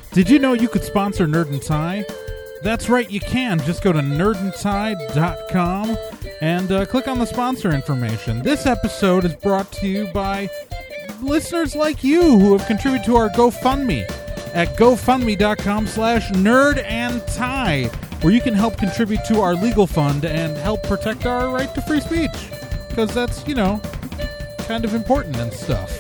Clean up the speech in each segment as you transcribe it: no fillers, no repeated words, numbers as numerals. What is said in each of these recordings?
Did you know you could sponsor Nerd and Tie? That's right, you can. Just go to nerdandtie.com and click on the sponsor information. This episode is brought to you by listeners like you who have contributed to our GoFundMe at gofundme.com/nerdandtie, where you can help contribute to our legal fund and help protect our right to free speech. Because that's, kind of important and stuff.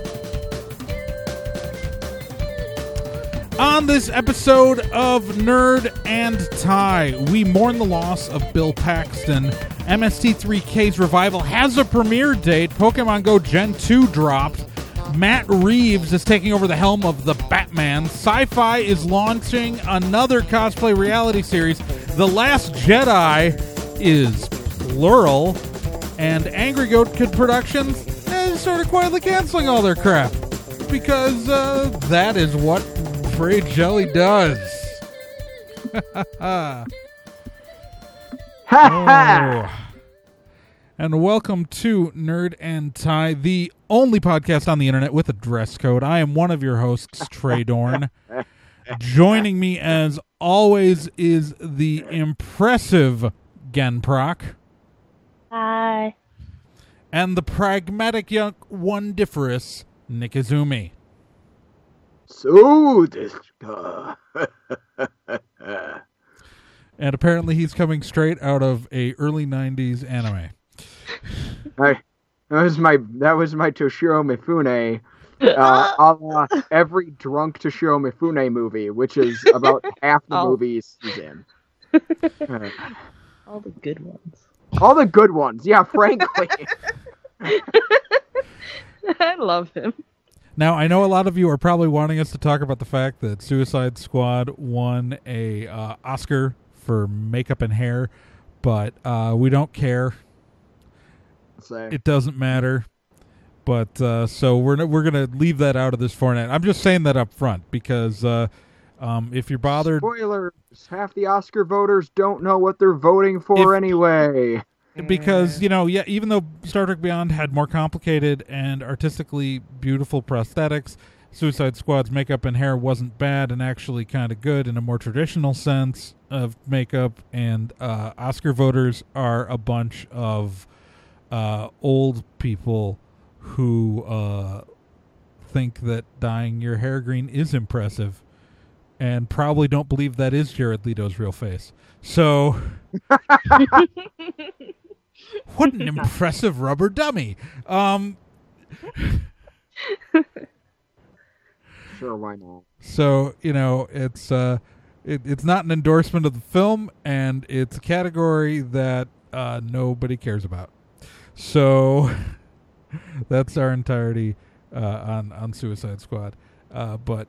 On this episode of Nerd and Tie, we mourn the loss of Bill Paxton. MST3K's revival has a premiere date. Pokemon Go Gen 2 dropped. Matt Reeves is taking over the helm of the Batman. Sci-Fi is launching another cosplay reality series. The Last Jedi is plural. And Angry Goat Kid Productions is sort of quietly canceling all their crap. Because that is what Free Jelly does. Oh. And welcome to Nerd and Tie, the only podcast on the internet with a dress code. I am one of your hosts, Trey Dorn. Joining me, as always, is the impressive Genproc. Hi. And the pragmatic young wondiferous Nick Izumi. So this And apparently he's coming straight out of a early 90s anime. that was my Toshiro Mifune, a la every drunk Toshiro Mifune movie, which is about half the movies he's in. All the good ones. All the good ones, yeah, frankly. I love him. Now, I know a lot of you are probably wanting us to talk about the fact that Suicide Squad won a Oscar for makeup and hair, but we don't care. It doesn't matter. But so we're gonna leave that out of this format. I'm just saying that up front because if you're bothered, spoilers: half the Oscar voters don't know what they're voting for anyway. Because even though Star Trek Beyond had more complicated and artistically beautiful prosthetics, Suicide Squad's makeup and hair wasn't bad and actually kind of good in a more traditional sense of makeup. And Oscar voters are a bunch of old people who think that dyeing your hair green is impressive and probably don't believe that is Jared Leto's real face. So, what an impressive rubber dummy. Sure, why not? So, it's it's not an endorsement of the film, and it's a category that nobody cares about. So that's our entirety on Suicide Squad. But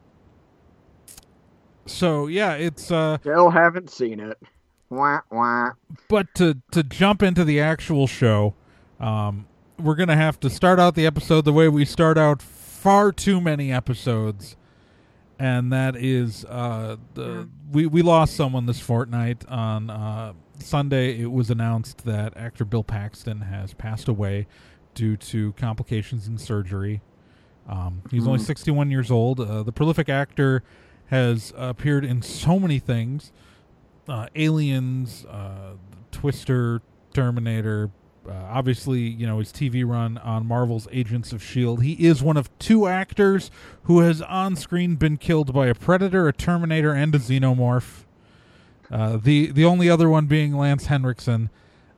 so yeah, it's still haven't seen it. Wah, wah. But to jump into the actual show, we're gonna have to start out the episode the way we start out far too many episodes, and that is we lost someone this fortnight. On Sunday, it was announced that actor Bill Paxton has passed away due to complications in surgery. He's only 61 years old. The prolific actor has appeared in so many things. Aliens, Twister, Terminator, obviously, his TV run on Marvel's Agents of S.H.I.E.L.D. He is one of two actors who has on-screen been killed by a Predator, a Terminator, and a Xenomorph. The only other one being Lance Henriksen.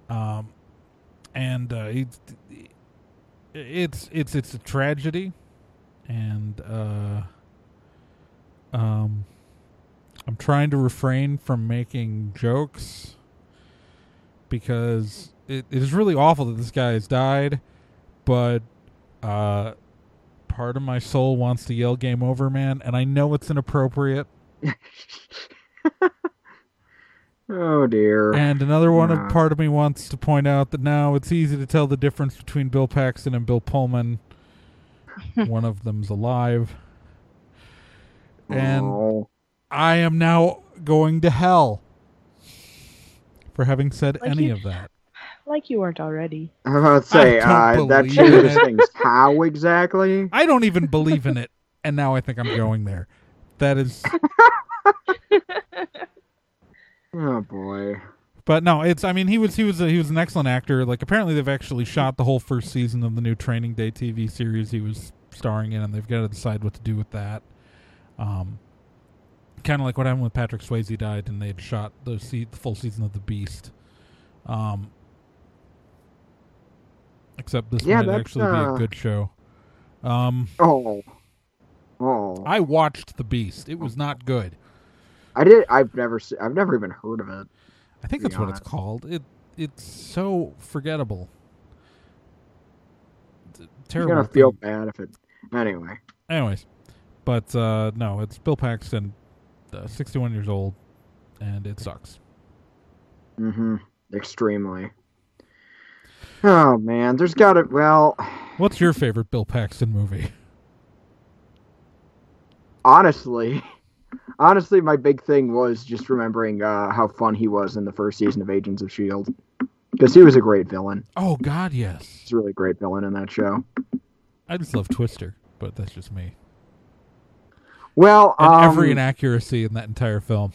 It's a tragedy, and I'm trying to refrain from making jokes because it is really awful that this guy has died, but part of my soul wants to yell "Game over, man," and I know it's inappropriate. Oh dear. And another part of me wants to point out that now it's easy to tell the difference between Bill Paxton and Bill Pullman. One of them's alive. And I am now going to hell for having said any of that. Like you weren't already. I was about to say, that changes things. How exactly? I don't even believe in it, and now I think I'm going there. That is. Oh boy. But no, it's. I mean, he was an excellent actor. Like, apparently, they've actually shot the whole first season of the new Training Day TV series he was starring in, and they've got to decide what to do with that. Kind of like what happened with Patrick Swayze died, and they had shot the full season of The Beast. Except this might actually be a good show. Oh. I watched The Beast. It was not good. I did. I've never even heard of it. I think that's what it's called. It's so forgettable. Terrible. I'm gonna feel bad if it. Anyways, but no, it's Bill Paxton, 61 years old, and it sucks. Mm-hmm. Extremely. Oh man, there's gotta. Well, what's your favorite Bill Paxton movie? Honestly, my big thing was just remembering how fun he was in the first season of Agents of S.H.I.E.L.D. Because he was a great villain. Oh, God, yes. He's a really great villain in that show. I just love Twister, but that's just me. Well, and every inaccuracy in that entire film.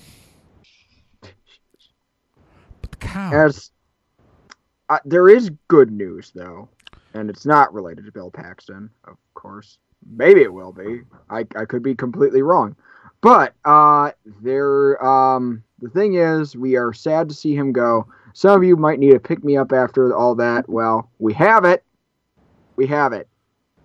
But the cow. There is good news, though, and it's not related to Bill Paxton, of course. Maybe it will be. I could be completely wrong. But the thing is, we are sad to see him go. Some of you might need to pick me up after all that. Well, we have it. We have it.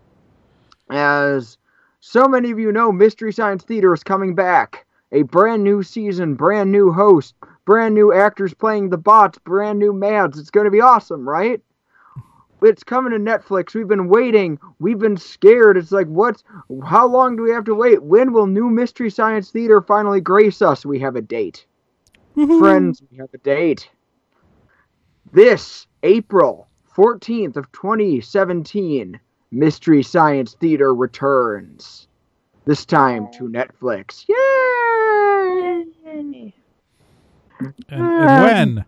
As so many of you know, Mystery Science Theater is coming back. A brand new season, brand new host, brand new actors playing the bots, brand new Mads. It's going to be awesome, right? It's coming to Netflix. We've been waiting. We've been scared. It's like, how long do we have to wait? When will new Mystery Science Theater finally grace us? We have a date. Woo-hoo. Friends, we have a date. This April 14th of 2017, Mystery Science Theater returns. This time to Netflix. Yay! And when?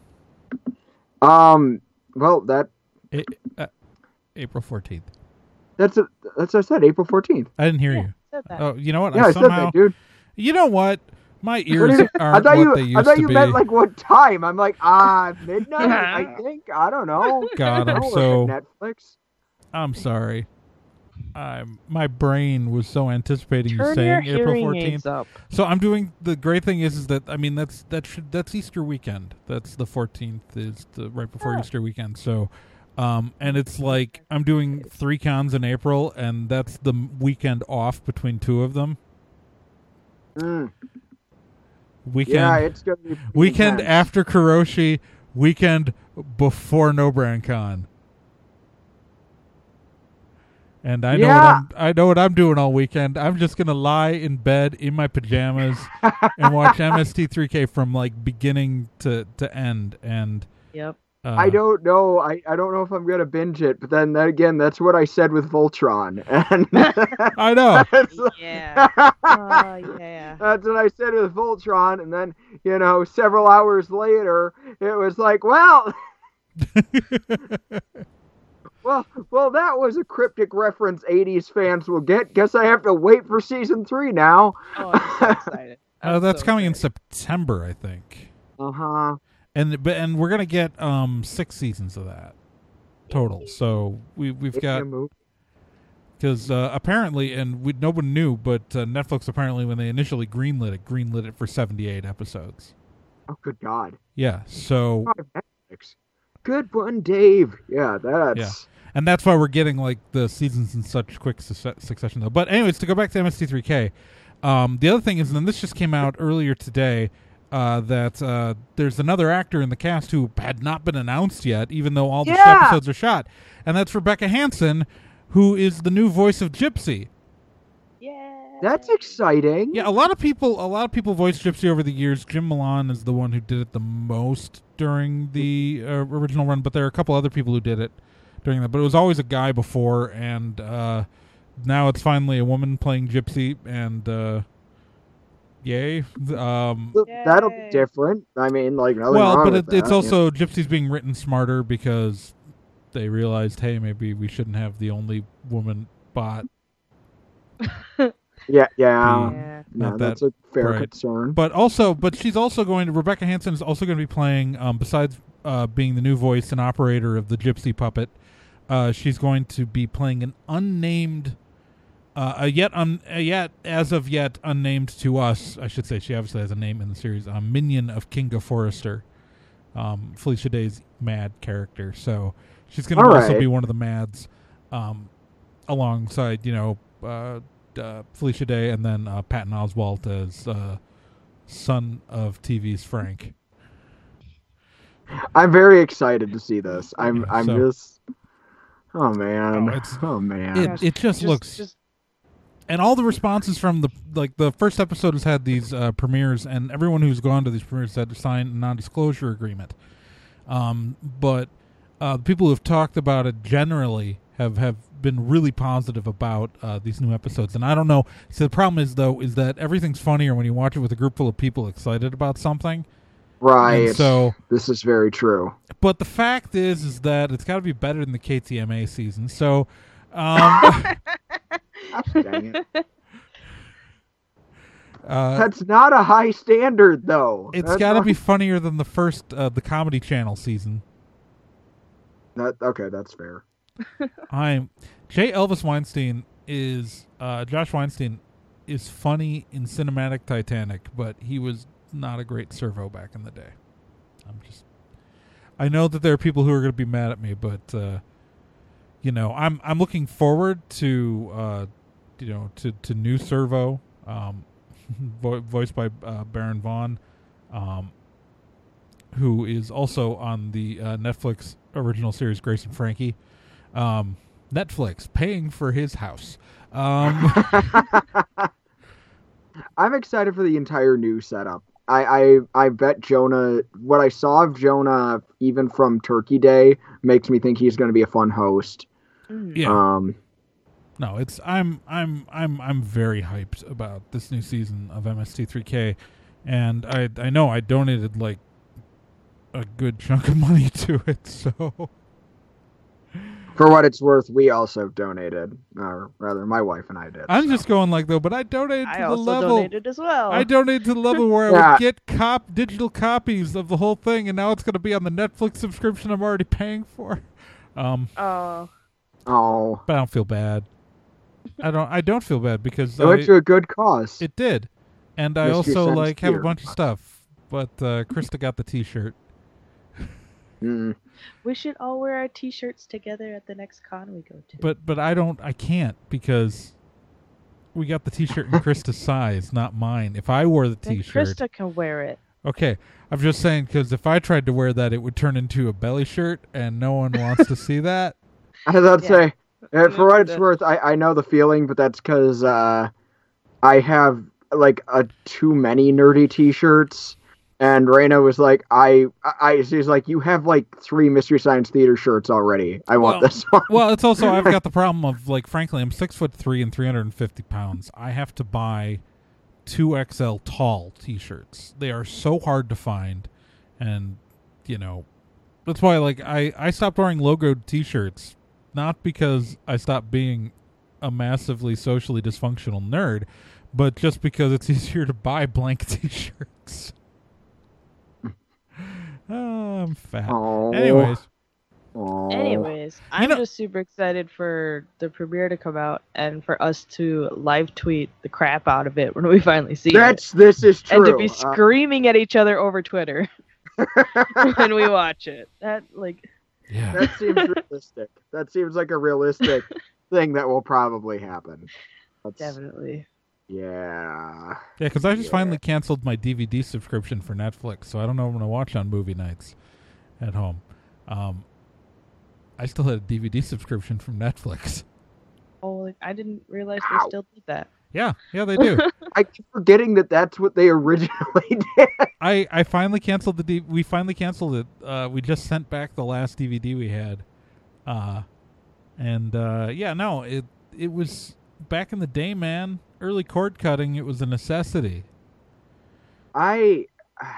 Well, that... April 14th. That's what I said, April 14th. I didn't hear you. Said that. Oh, you know what? Yeah, I said that, dude. You know what? My ears aren't they used to be. I thought you meant like what time. I'm like, midnight, I think. I don't know. God, I I'm don't so... look at Netflix. I'm sorry. My brain was so anticipating you Turn saying your April hearing aids 14th. up. So I'm doing. The great thing is that I mean that's Easter weekend. That's the 14th is the right before Easter weekend. So, and it's like I'm doing 3 cons in April, and that's the weekend off between 2 of them. Weekend. Yeah, it's gonna be weekend intense. after Kuroshi. Weekend before No Brand Con. And I know what I'm doing all weekend. I'm just gonna lie in bed in my pajamas and watch MST3K from like beginning to end. And Yep. I don't know. I don't know if I'm gonna binge it. But then again, that's what I said with Voltron. And I know. Yeah. Yeah. That's what I said with Voltron. And then several hours later, it was like, well. Well, that was a cryptic reference 80s fans will get. Guess I have to wait for season 3 now. Oh, I'm so excited. That's coming in September, I think. Uh-huh. And we're gonna get 6 seasons of that total. So we've got, because apparently, and no one knew, but Netflix apparently when they initially greenlit it for 78 episodes. Oh, good God. Yeah. So. Netflix. Good one, Dave. Yeah, that's... Yeah. And that's why we're getting like the seasons in such quick succession, though. But anyways, to go back to MST3K, the other thing is, and this just came out earlier today, that there's another actor in the cast who had not been announced yet, even though all the episodes are shot, and that's Rebecca Hansen, who is the new voice of Gypsy. Yeah. That's exciting. Yeah, a lot of people voiced Gypsy over the years. Jim Milan is the one who did it the most during the original run, but there are a couple other people who did it during that. But it was always a guy before, and now it's finally a woman playing Gypsy, and yay! That'll be different. I mean, like, nothing well, wrong but with it's that, also Gypsy's being written smarter because they realized, hey, maybe we shouldn't have the only woman bot. Yeah. Not that's a fair right. concern. But she's also Rebecca Hanson is also going to be playing, besides being the new voice and operator of the Gypsy Puppet, she's going to be playing an unnamed, as of yet unnamed to us, I should say. She obviously has a name in the series, minion of Kinga Forrester, Felicia Day's Mad character. So she's going to also be one of the Mads, alongside, Felicia Day, and then Patton Oswalt as son of TV's Frank. I'm very excited to see this. I'm so, just, oh man, it just looks. And all the responses from the first episode has had these premieres, and everyone who's gone to these premieres had to sign a non-disclosure agreement. But the people who have talked about it generally have been really positive about these new episodes. And I don't know. So the problem is that everything's funnier when you watch it with a group full of people excited about something. Right. And so this is very true. But the fact is that it's got to be better than the KTMA season. So. Dang it. That's not a high standard, though. It's got to be funnier than the first, the Comedy Channel season. Okay, that's fair. Elvis Weinstein is Josh Weinstein is funny in Cinematic Titanic, but he was not a great servo back in the day. I know that there are people who are going to be mad at me, but I'm looking forward to to new servo, voiced by Baron Vaughn, who is also on the Netflix original series Grace and Frankie. Netflix paying for his house. I'm excited for the entire new setup. I bet Jonah, what I saw of Jonah, even from Turkey Day, makes me think he's going to be a fun host. Yeah. No, I'm very hyped about this new season of MST3K, and I know I donated like a good chunk of money to it, so. For what it's worth, we also donated, or rather, my wife and I did. I'm just going but I donated to the level. I donated as well. I donated to the level where I would get digital copies of the whole thing, and now it's going to be on the Netflix subscription I'm already paying for. Oh. But I don't feel bad. I don't feel bad because it went to a good cause. It did, and I also have a bunch of stuff. But Krista got the T-shirt. We should all wear our T-shirts together at the next con we go to. But I can't because we got the T-shirt in Krista's size, not mine. If I wore the T-shirt, Krista can wear it. Okay, I'm just saying because if I tried to wear that, it would turn into a belly shirt, and no one wants to see that. I was about to say, for what it's worth, I know the feeling, but that's because I have too many nerdy T-shirts. And Raina was like, she's like, you have 3 Mystery Science Theater shirts already. I want this one. Well, it's also, I've got the problem of, frankly, I'm 6'3" and 350 pounds. I have to buy 2XL tall T-shirts. They are so hard to find. And, that's why, I stopped wearing logoed T-shirts. Not because I stopped being a massively socially dysfunctional nerd, but just because it's easier to buy blank T-shirts. I'm fat. Aww. Anyways, I'm just super excited for the premiere to come out and for us to live tweet the crap out of it when we finally see it. This is true. And to be screaming at each other over Twitter when we watch it. That seems realistic. That seems like a realistic thing that will probably happen. Definitely. Yeah. Yeah, because I just finally canceled my DVD subscription for Netflix, so I don't know what I'm going to watch on movie nights at home. I still had a DVD subscription from Netflix. Oh, I didn't realize they still did that. Yeah, they do. I keep forgetting that's what they originally did. I finally canceled we finally canceled it. We just sent back the last DVD we had. It was back in the day, man. Early cord cutting, it was a necessity. I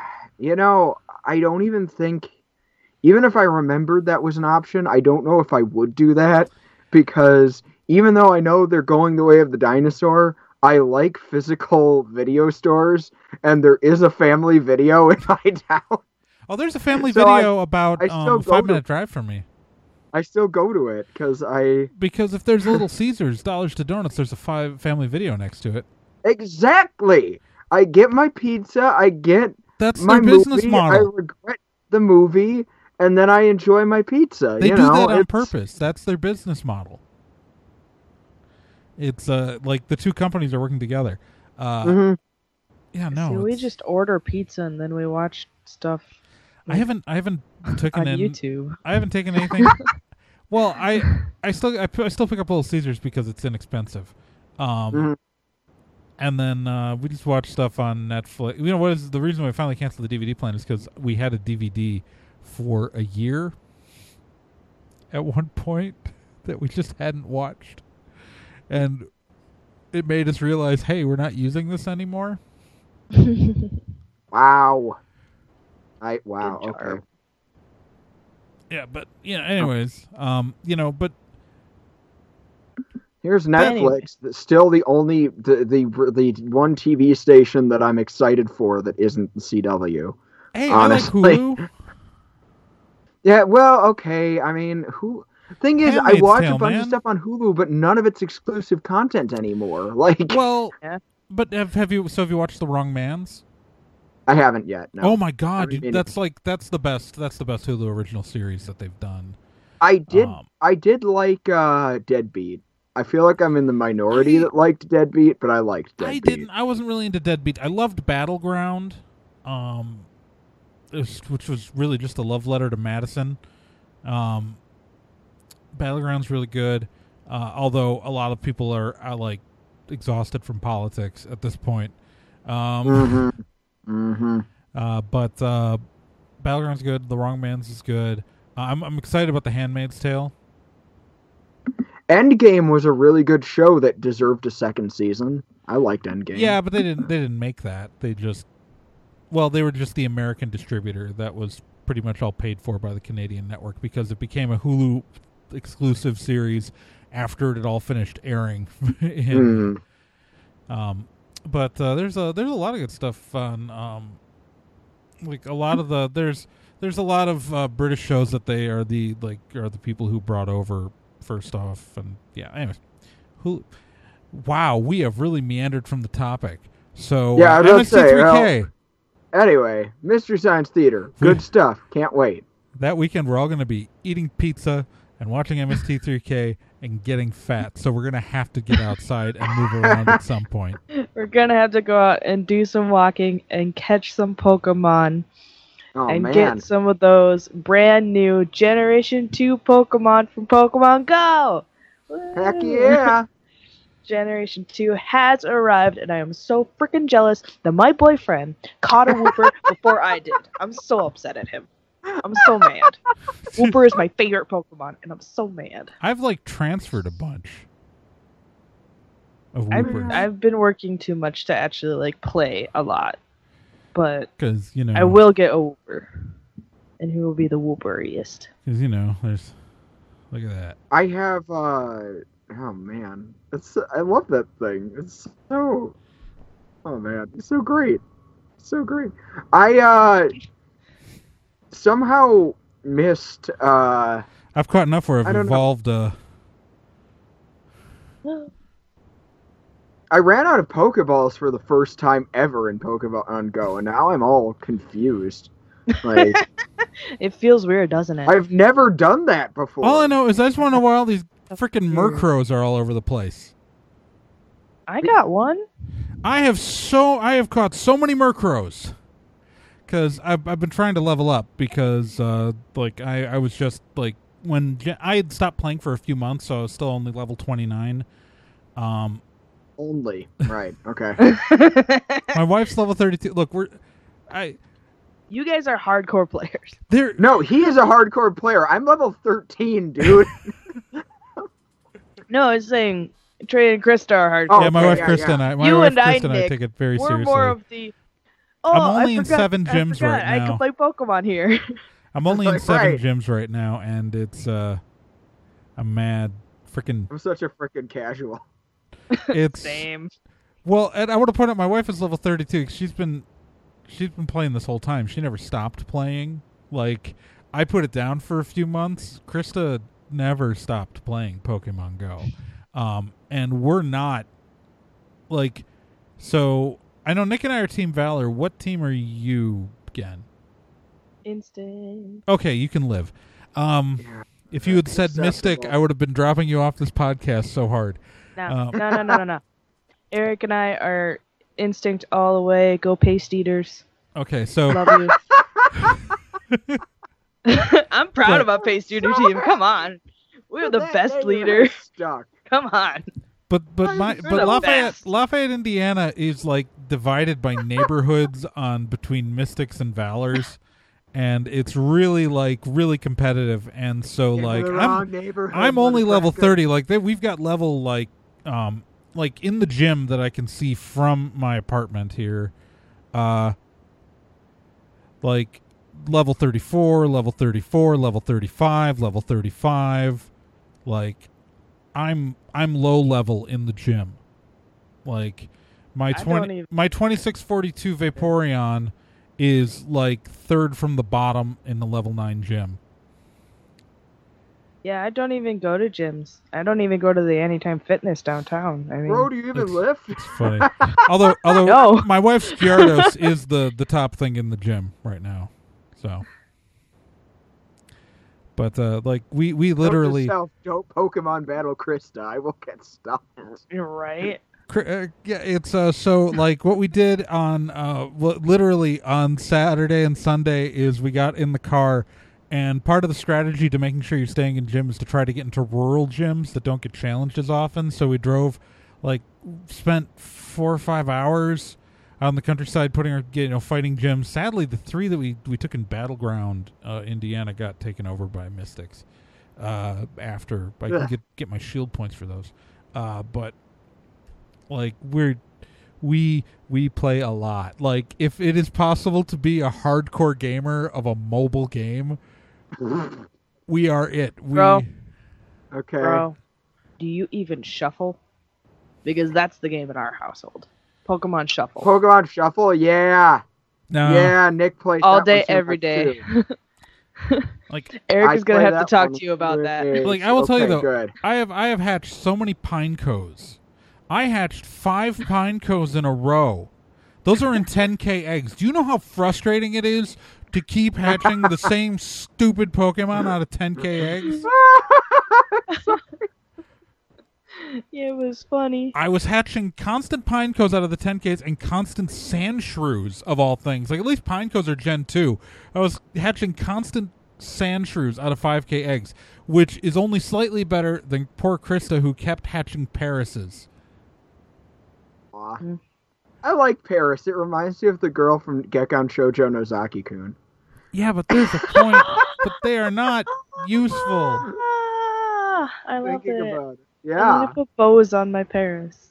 don't even think, even if I remembered that was an option, I don't know if I would do that, because even though I know they're going the way of the dinosaur, I like physical video stores, and there is a Family Video in my town. Oh, there's a Family Video about a 5-minute drive from me. I still go to it because if there's a Little Caesars, Dollars to Donuts, there's a Family Video next to it. Exactly. I get my pizza. I get that's my their business movie, model. I regret the movie, and then I enjoy my pizza. They do that on purpose. That's their business model. It's like the two companies are working together. Yeah, no. So we just order pizza and then we watch stuff. I haven't taken on YouTube. I haven't taken anything. Well, I still pick up Little Caesars because it's inexpensive. And then we just watch stuff on Netflix. You know what is the reason we finally canceled the DVD plan is because we had a DVD for a year at one point that we just hadn't watched. And it made us realize, hey, we're not using this anymore. Wow. Wow. Okay. Yeah, but anyways, but here's Netflix. That's still the only the one TV station that I'm excited for that isn't the CW. Hey, honestly. I like Hulu. Yeah, well, okay. I mean, thing is, I watch a bunch of stuff on Hulu, but none of it's exclusive content anymore. But have you watched The Wrong Mans? I haven't yet. No. Oh my god, dude, that's the best Hulu original series that they've done. I did like Deadbeat. I feel like I'm in the minority that liked Deadbeat, but I liked Deadbeat. I wasn't really into Deadbeat. I loved Battleground, which was really just a love letter to Madison. Battleground's really good, although a lot of people are like exhausted from politics at this point. But Battleground's good. The Wrong Mans is good. I'm excited about The Handmaid's Tale. Endgame was a really good show that deserved a second season. I liked Endgame. Yeah, but they didn't make that. They were just the American distributor that was pretty much all paid for by the Canadian network because it became a Hulu exclusive series after it had all finished airing. But there's a lot of good stuff on like a lot of there's a lot of British shows that they are the people who brought over first off, and yeah. Anyways, wow, we have really meandered from the topic. So yeah, MST3K. Anyway, Mystery Science Theater, good stuff. Can't wait. That weekend, we're all going to be eating pizza and watching MST3K and getting fat. So we're going to have to get outside and move around at some point. We're going to have to go out and do some walking and catch some Pokemon. Get some of those brand new Generation 2 Pokemon from Pokemon Go! Heck yeah! Generation 2 has arrived, and I am so freaking jealous that my boyfriend caught a Wooper before I did. I'm so upset at him. I'm so mad. Wooper is my favorite Pokemon, and I'm so mad. I've transferred a bunch of Woopers. I've been working too much to actually play a lot. But because I will get a Wooper, and he will be the Wooperiest. Because there's look at that. I have oh man, I love that thing. It's so man, it's so great, so great. I somehow missed. I've caught enough where I've evolved. I ran out of Pokeballs for the first time ever in Pokemon Go, and now I'm all confused. It feels weird, doesn't it? I've never done that before. All I know is I just want to know why all these freaking Murkrows are all over the place. I got one. I have caught so many Murkrows because I've been trying to level up because I was just when I had stopped playing for a few months, so I was still only level 29. Only. Right. Okay. My wife's level 32. Look, you guys are hardcore players. No, he is a hardcore player. I'm level 13, dude. No, it's saying Trey and Krista are hardcore. Yeah, my wife Krista and I. I take it very seriously. We're more of the. I'm only in 7 gyms right now. I can play Pokemon here. I'm only in 7 gyms right now, and it's I'm mad. I'm such a freaking casual. It's same. Well, and I want to point out my wife is level 32. 'Cause she's been playing this whole time. She never stopped playing. Like, I put it down for a few months. Krista never stopped playing Pokemon Go. And we're not, like, so I know Nick and I are Team Valor. What team are you, Gen? Instinct. Okay, you can live. If you had said Mystic, I would have been dropping you off this podcast so hard. No. Eric and I are Instinct all the way. Go Paste Eaters. Okay, so Love you. I'm proud of our Paste Eater team. Come on. We're the best leader. Stuck. Come on. But the Lafayette, Indiana is like divided by neighborhoods between Mystics and Valors, and it's really competitive. And so I'm only level 30. Like we've got level like in the gym that I can see from my apartment here, like level 34, level 34, level 35, level 35, like. I'm low level in the gym. Like my 2642 Vaporeon is like third from the bottom in the level 9 gym. Yeah, I don't even go to gyms. I don't even go to the Anytime Fitness downtown. I mean, bro, do you even lift? It's funny. although No. My wife's Gyarados is the top thing in the gym right now. So but like we literally don't Pokemon battle Krista. I will get stuck. You're right. Yeah, it's so like what we did on literally on Saturday and Sunday is we got in the car, and part of the strategy to making sure you're staying in gyms is to try to get into rural gyms that don't get challenged as often. So we drove, spent 4 or 5 hours out in the countryside fighting gyms. Sadly, the 3 that we took in Battleground, Indiana, got taken over by Mystics. After I can get my shield points for those, but like we play a lot. Like if it is possible to be a hardcore gamer of a mobile game, we are it. Bro. Okay. Bro, do you even shuffle? Because that's the game in our household. Pokemon Shuffle. Pokemon Shuffle, yeah. No. Yeah, Nick plays all that day, one so every much day. too. Like Eric is gonna play have to that talk one to you about that. Like I will tell you though, good. I have hatched so many Pinecos. I hatched 5 Pinecos in a row. Those are in 10K eggs. Do you know how frustrating it is to keep hatching the same stupid Pokemon out of 10K eggs? Yeah, it was funny. I was hatching constant Pinecos out of the 10Ks and constant Sandshrews of all things. Like at least Pinecos are Gen 2. I was hatching constant Sandshrews out of 5K eggs, which is only slightly better than poor Krista who kept hatching Parises. I like Paris. It reminds me of the girl from Gekon Shoujo Nozaki-kun. Yeah, but there's a point. But they are not useful. I love Thinking it. about it. I'm Yeah. gonna put bows on my Paris.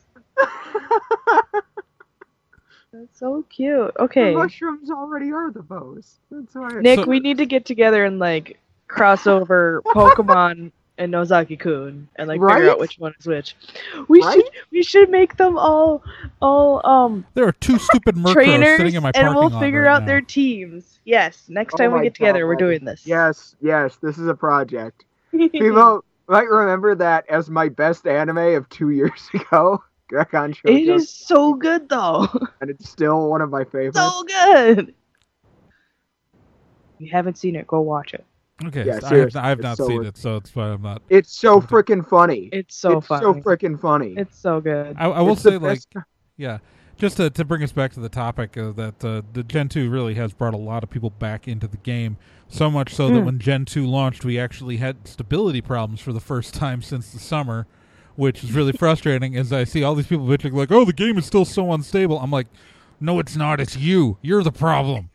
That's so cute. Okay, The mushrooms already are the bows. That's why. Nick, So- we need to get together and cross over Pokemon and Nozaki-kun and figure Right? out which one is which. We Right? should make them all There are 2 stupid Murkrows trainers, sitting in my and parking we'll lot figure right out now. their teams. Yes, next Oh time we my get together, we're God. doing this. Yes, this is a project. People might remember that as my best anime of 2 years ago. Gekon Shoujo. It is so good though. And it's still one of my favorites. So good. If you haven't seen it, go watch it. Okay, Yeah, so seriously, I have it's not so seen worth it, so it's why I'm not. It's so freaking funny. It's so It's funny. so freaking funny. It's so good. I will It's the say, best- yeah, just to bring us back to the topic, that the Gen 2 really has brought a lot of people back into the game, so much so that when Gen 2 launched, we actually had stability problems for the first time since the summer, which is really frustrating as I see all these people bitching like, oh, the game is still so unstable. I'm like, no, it's not. It's you. You're the problem.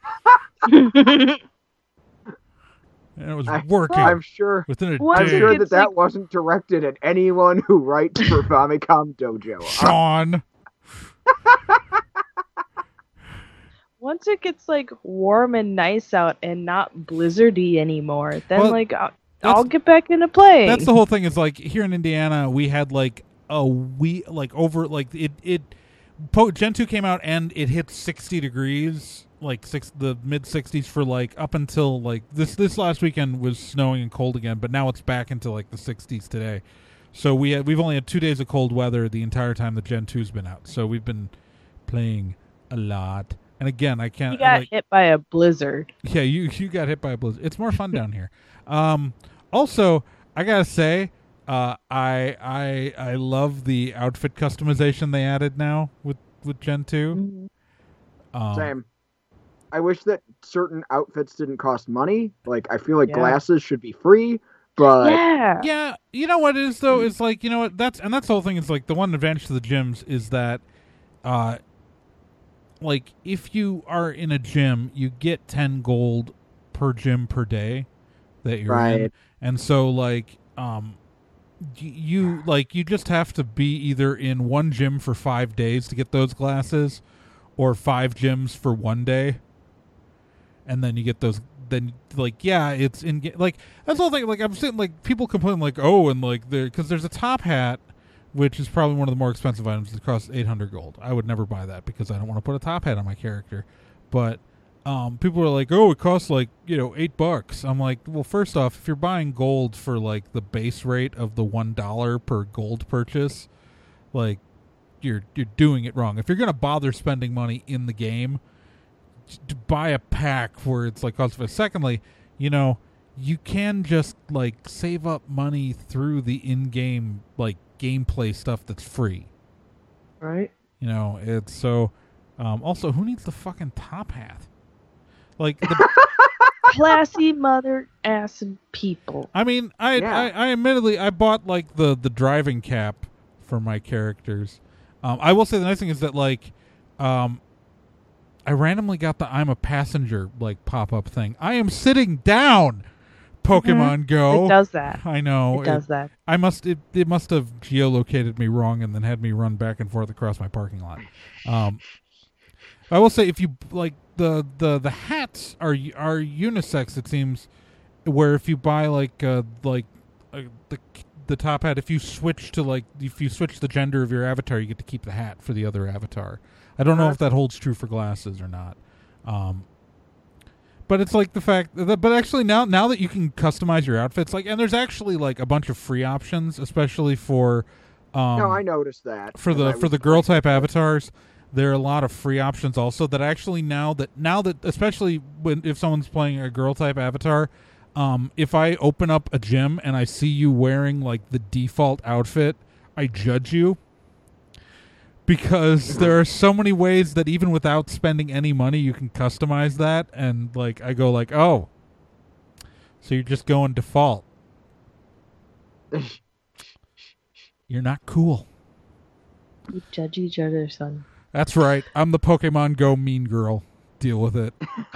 And it was working I'm sure. within a Once I'm day. sure gets, that wasn't directed at anyone who writes for Famicom Dojo. Sean. Once it gets warm and nice out and not blizzardy anymore, then Well, I'll get back into playing. That's the whole thing. Is here in Indiana, we had Gen 2 came out and it hit 60 degrees, like the mid 60s for like up until like this last weekend was snowing and cold again, but now it's back into like the 60s today. So we've only had 2 days of cold weather the entire time the Gen 2's been out. So we've been playing a lot. And again, I can't. You got hit by a blizzard. Yeah, you got hit by a blizzard. It's more fun down here. Also, I gotta say, I love the outfit customization they added now with Gen 2. Mm-hmm. Same. I wish that certain outfits didn't cost money. Like, I feel like glasses should be free, but yeah, you know what it is though? It's like, you know what, that's the whole thing. It's like the one advantage to the gyms is that, like if you are in a gym, you get 10 gold per gym per day that you're in, and so like you just have to be either in one gym for 5 days to get those glasses, or 5 gyms for 1 day, and then you get those. Then like it's in like that's the whole thing. Like I'm saying, like people complain like, oh, and like because there's a top hat, which is probably one of the more expensive items. It costs 800 gold. I would never buy that because I don't want to put a top hat on my character. But people are like, oh, it costs like $8. I'm like, well, first off, if you're buying gold for like the base rate of the $1 per gold purchase, like you're doing it wrong. If you're gonna bother spending money in the game, to buy a pack where it's like cost. Secondly, you can just like save up money through the in-game like gameplay stuff that's free, right? It's so. Also, who needs the fucking top hat? Like the classy mother assing people. I mean, I admittedly I bought like the driving cap for my characters. I will say the nice thing is that like, I randomly got the I'm a passenger like pop-up thing. I am sitting down. Pokemon Go. It does that. I know. It does that. It must have geolocated me wrong and then had me run back and forth across my parking lot. I will say if you like the hats are unisex, it seems, where if you buy the top hat, if you switch the gender of your avatar, you get to keep the hat for the other avatar. I don't know if that holds true for glasses or not. But it's like the fact that, but actually now that you can customize your outfits, like, and there's actually like a bunch of free options, especially for, no, I noticed that for the girl type avatars. There are a lot of free options also that actually now that especially if someone's playing a girl type avatar, if I open up a gym and I see you wearing like the default outfit, I judge you. Because there are so many ways that even without spending any money, you can customize that. And like, I go like, oh, so you're just going default. You're not cool. You judge each other, son. That's right. I'm the Pokemon Go mean girl. Deal with it.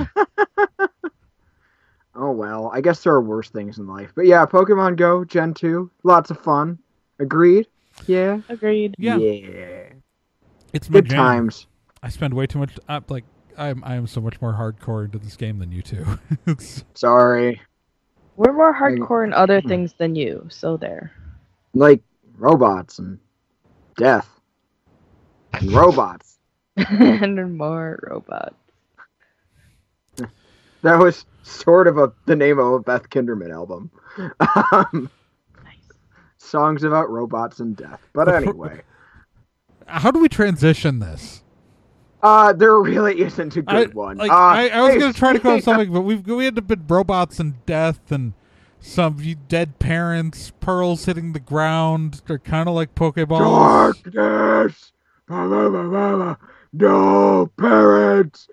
Oh, well, I guess there are worse things in life. But yeah, Pokemon Go, Gen 2, lots of fun. Agreed? Yeah? Agreed. Yeah. Yeah. It's my good jam. Times. I spend way too much. I am so much more hardcore into this game than you two. Sorry. We're more hardcore in other things than you, so there. Like robots and death. And robots. And more robots. That was sort of the name of a Beth Kinderman album. Nice. Songs about robots and death. But anyway. How do we transition this? There really isn't a good one. I was going to try to call it something, but we had to put robots and death and some dead parents, pearls hitting the ground. They're kind of like Pokeballs. Darkness! No parents!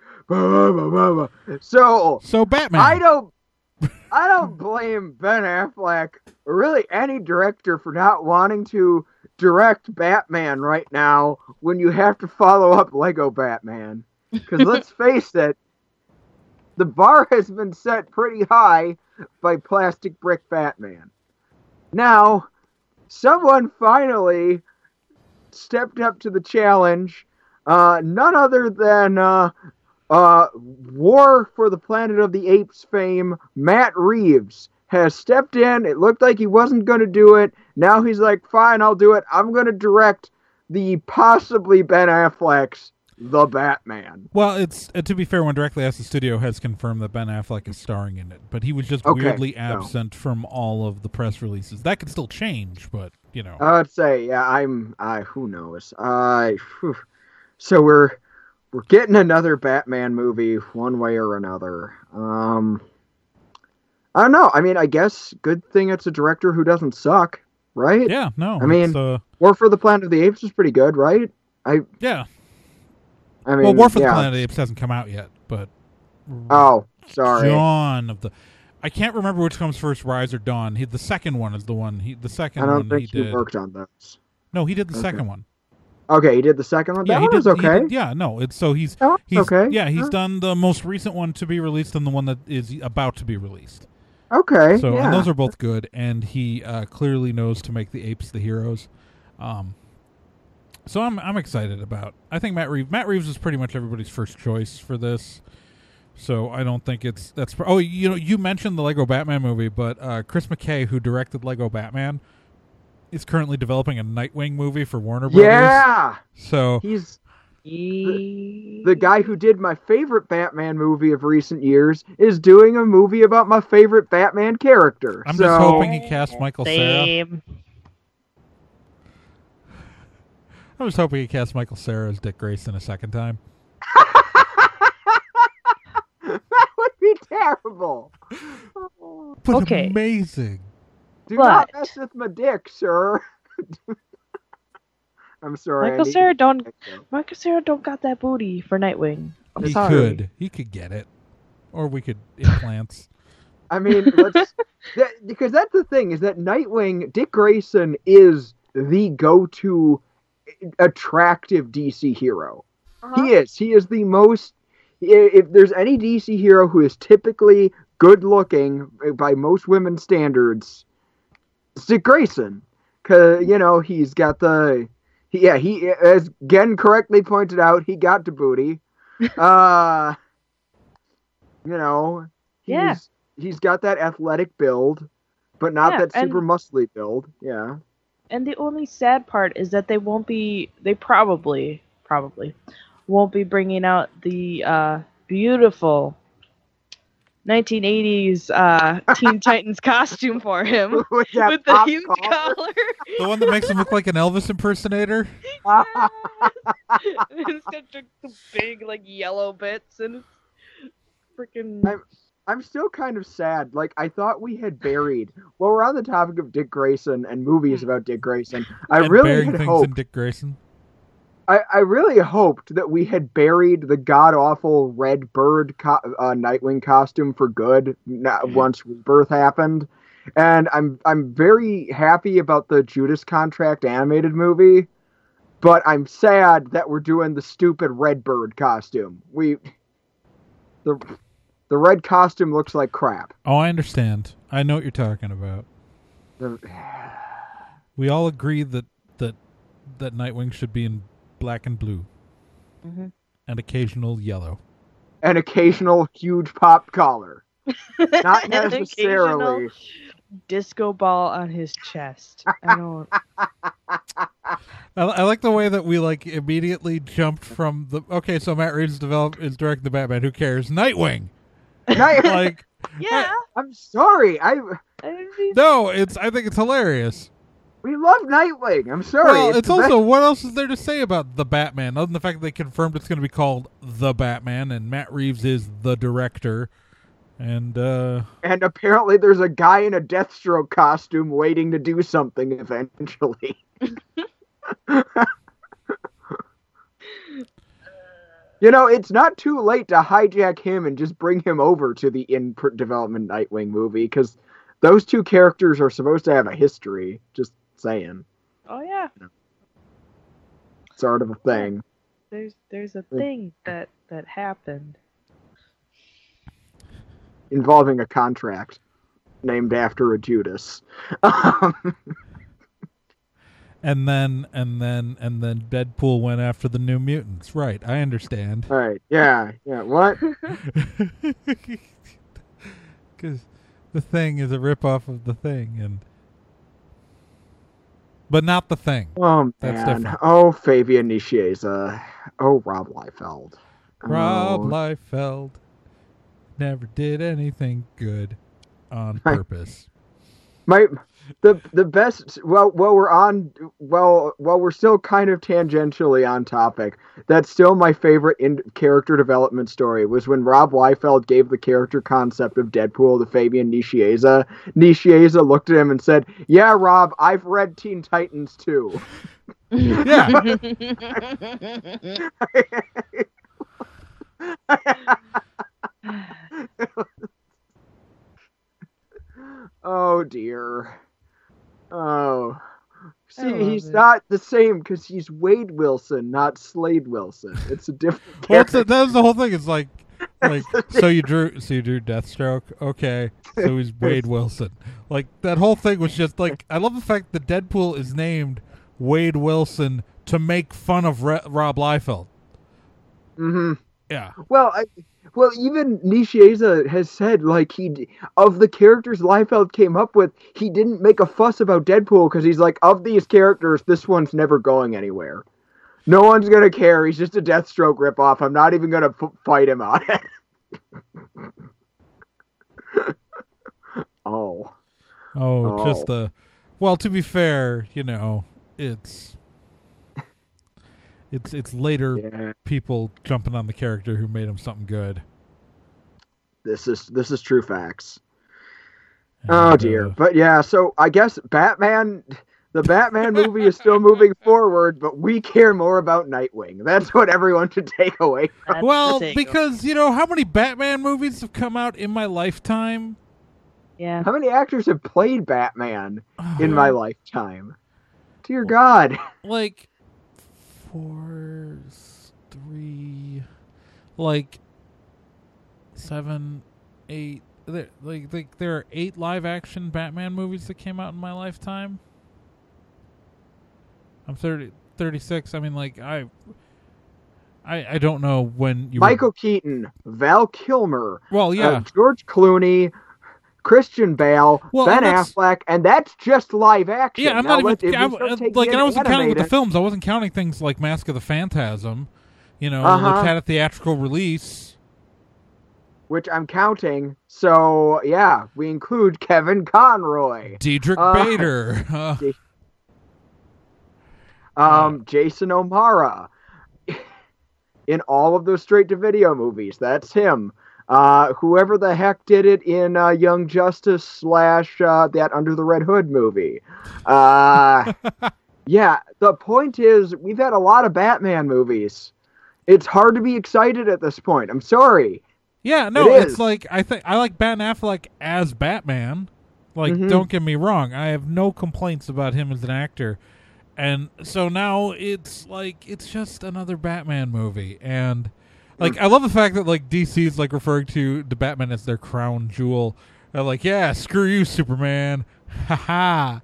So Batman. I don't blame Ben Affleck or really any director for not wanting to direct Batman right now when you have to follow up Lego Batman. Because let's face it, the bar has been set pretty high by Plastic Brick Batman. Now, someone finally stepped up to the challenge. None other than War for the Planet of the Apes fame, Matt Reeves, has stepped in. It looked like he wasn't going to do it. Now he's like, fine, I'll do it. I'm going to direct the possibly Ben Affleck's The Batman. Well, it's to be fair, when Directly Asked, the studio has confirmed that Ben Affleck is starring in it, but he was just Okay, weirdly so- absent from all of the press releases. That could still change, but I'd say, yeah, who knows? Whew. So we're getting another Batman movie one way or another. I don't know. I mean, I guess good thing it's a director who doesn't suck, right? yeah, no. I mean, War for the Planet of the Apes is pretty good, right? yeah. I mean, Well, War for the yeah. Planet of the Apes hasn't come out yet, but Oh, sorry. Dawn of the. I can't remember which comes first, Rise or Dawn. The second one is the one. The second I one don't think he he did. worked on those. No, he did the Okay. second one. Okay, he did the second one. Yeah, That he one was did. He okay. did- yeah, no, it's so he's That one's he's okay. yeah he's Huh. done the most recent one to be released and the one that is about to be released. Okay. So yeah. and those are both good, and he clearly knows to make the apes the heroes. So I'm excited about. I think Matt Reeves is pretty much everybody's first choice for this. So I don't think that's. Oh, you mentioned the Lego Batman movie, but Chris McKay, who directed Lego Batman, is currently developing a Nightwing movie for Warner Brothers. Yeah, So he's the guy who did my favorite Batman movie of recent years is doing a movie about my favorite Batman character. I'm so, just hoping he casts Michael Cera. Same. I was hoping he cast Michael Cera as Dick Grayson a second time. that would be terrible. But Okay. amazing. Do not But- mess with my dick, sir. I'm sorry. Michael I need Cera to don't. check that. Michael Cera don't got that booty for Nightwing. I'm He sorry. could get it, or we could implants. I mean, because that's the thing is that Nightwing, Dick Grayson is the go-to attractive DC hero. Uh-huh. He is the most. If there's any DC hero who is typically good-looking by most women's standards, it's Dick Grayson. Cause he's got the. He as Gen correctly pointed out, he got the booty. Yeah. He's got that athletic build, but not Yeah, that and- super muscly build. Yeah. And the only sad part is that they probably won't be bringing out the beautiful 1980s Teen Titans costume for him With that with the pop huge collar. collar. The one that makes him look like an Elvis impersonator. It's got the big yellow bits and it's freaking. I'm still kind of sad. Like, I thought we had buried. Well, we're on the topic of Dick Grayson and movies about Dick Grayson. I And really burying had things hoped. in Dick Grayson. I really hoped that we had buried the god awful Red Bird Nightwing costume for good once Rebirth happened, and I'm very happy about the Judas Contract animated movie, but I'm sad that we're doing the stupid Red Bird costume. The red costume looks like crap. Oh, I understand. I know what you're talking about. We all agree that Nightwing should be in black and blue, Mhm. and occasional yellow. An occasional huge pop collar, not An necessarily. occasional disco ball on his chest. I don't. I like the way that we immediately jumped from the okay. So Matt Reeves is directing the Batman. Who cares? Nightwing. Like Yeah. I'm sorry. I mean, no, I think it's hilarious. We love Nightwing. I'm sorry. Well, it's the best- also what else is there to say about the Batman other than the fact that they confirmed it's going to be called the Batman and Matt Reeves is the director, and And apparently there's a guy in a Deathstroke costume waiting to do something eventually. It's not too late to hijack him and just bring him over to the in-development Nightwing movie, because those two characters are supposed to have a history. Just saying. oh yeah. Sort of a thing. There's a thing that happened. Involving a contract named after a Judas. and then Deadpool went after the New Mutants. Right, I understand. Alright, yeah, what? Because the Thing is a ripoff of the Thing, and but not The Thing. Oh, That's man. different. Oh, Fabian Nicieza. Oh, Rob Liefeld. Rob Oh. Liefeld never did anything good on purpose. The best while we're still kind of tangentially on topic, that's still my favorite character development story was when Rob Liefeld gave the character concept of Deadpool to Fabian Nicieza. Nicieza looked at him and said, "Yeah, Rob, I've read Teen Titans too." Yeah. Oh dear. Oh. I See, love he's it. not the same because he's Wade Wilson, not Slade Wilson. It's a different Well, character. that was the whole thing. It's like so you drew Deathstroke. Okay, so he's Wade Wilson. Like that whole thing was just like I love the fact that Deadpool is named Wade Wilson to make fun of Rob Liefeld. Mm-hmm. Yeah. Well, even Nicieza has said, like, of the characters Liefeld came up with, he didn't make a fuss about Deadpool because he's like, of these characters, this one's never going anywhere. No one's going to care. He's just a Deathstroke ripoff. I'm not even going to fight him on it. Oh. Oh, just the. Well, to be fair, you know, it's later Yeah. people jumping on the character who made him something good. This is true facts. And, Oh dear. But yeah, so I guess the Batman movie is still moving forward, but we care more about Nightwing. That's what everyone should take away from. That's Well, the takeaway. because you know how many Batman movies have come out in my lifetime. Yeah. How many actors have played Batman in my lifetime? Dear God. Like 4, 3, like 7, 8. There are 8 live action Batman movies that came out in my lifetime. I'm 36. I mean, like I don't know when you Michael Keaton, Val Kilmer, Well, yeah. George Clooney, Christian Bale, Well, Ben and that's- Affleck, and that's just live action. Yeah, I'm Now, not even. if we start taking in I wasn't counting with the animated- films. I wasn't counting things like Mask of the Phantasm. You know, Uh-huh. which had a theatrical release. which I'm counting. So yeah, we include Kevin Conroy, Diedrich Uh, Bader. Jason O'Mara, in all of those straight-to-video movies. That's him. Whoever the heck did it in Young Justice / that Under the Red Hood movie. Yeah, the point is, we've had a lot of Batman movies. It's hard to be excited at this point. I'm sorry. Yeah, no, It it's is. like I like Ben Affleck as Batman. Like, Mhm. don't get me wrong, I have no complaints about him as an actor. And so now it's like it's just another Batman movie. And like I love the fact that like DC's like referring to the Batman as their crown jewel. They're like, yeah, screw you, Superman. Ha ha.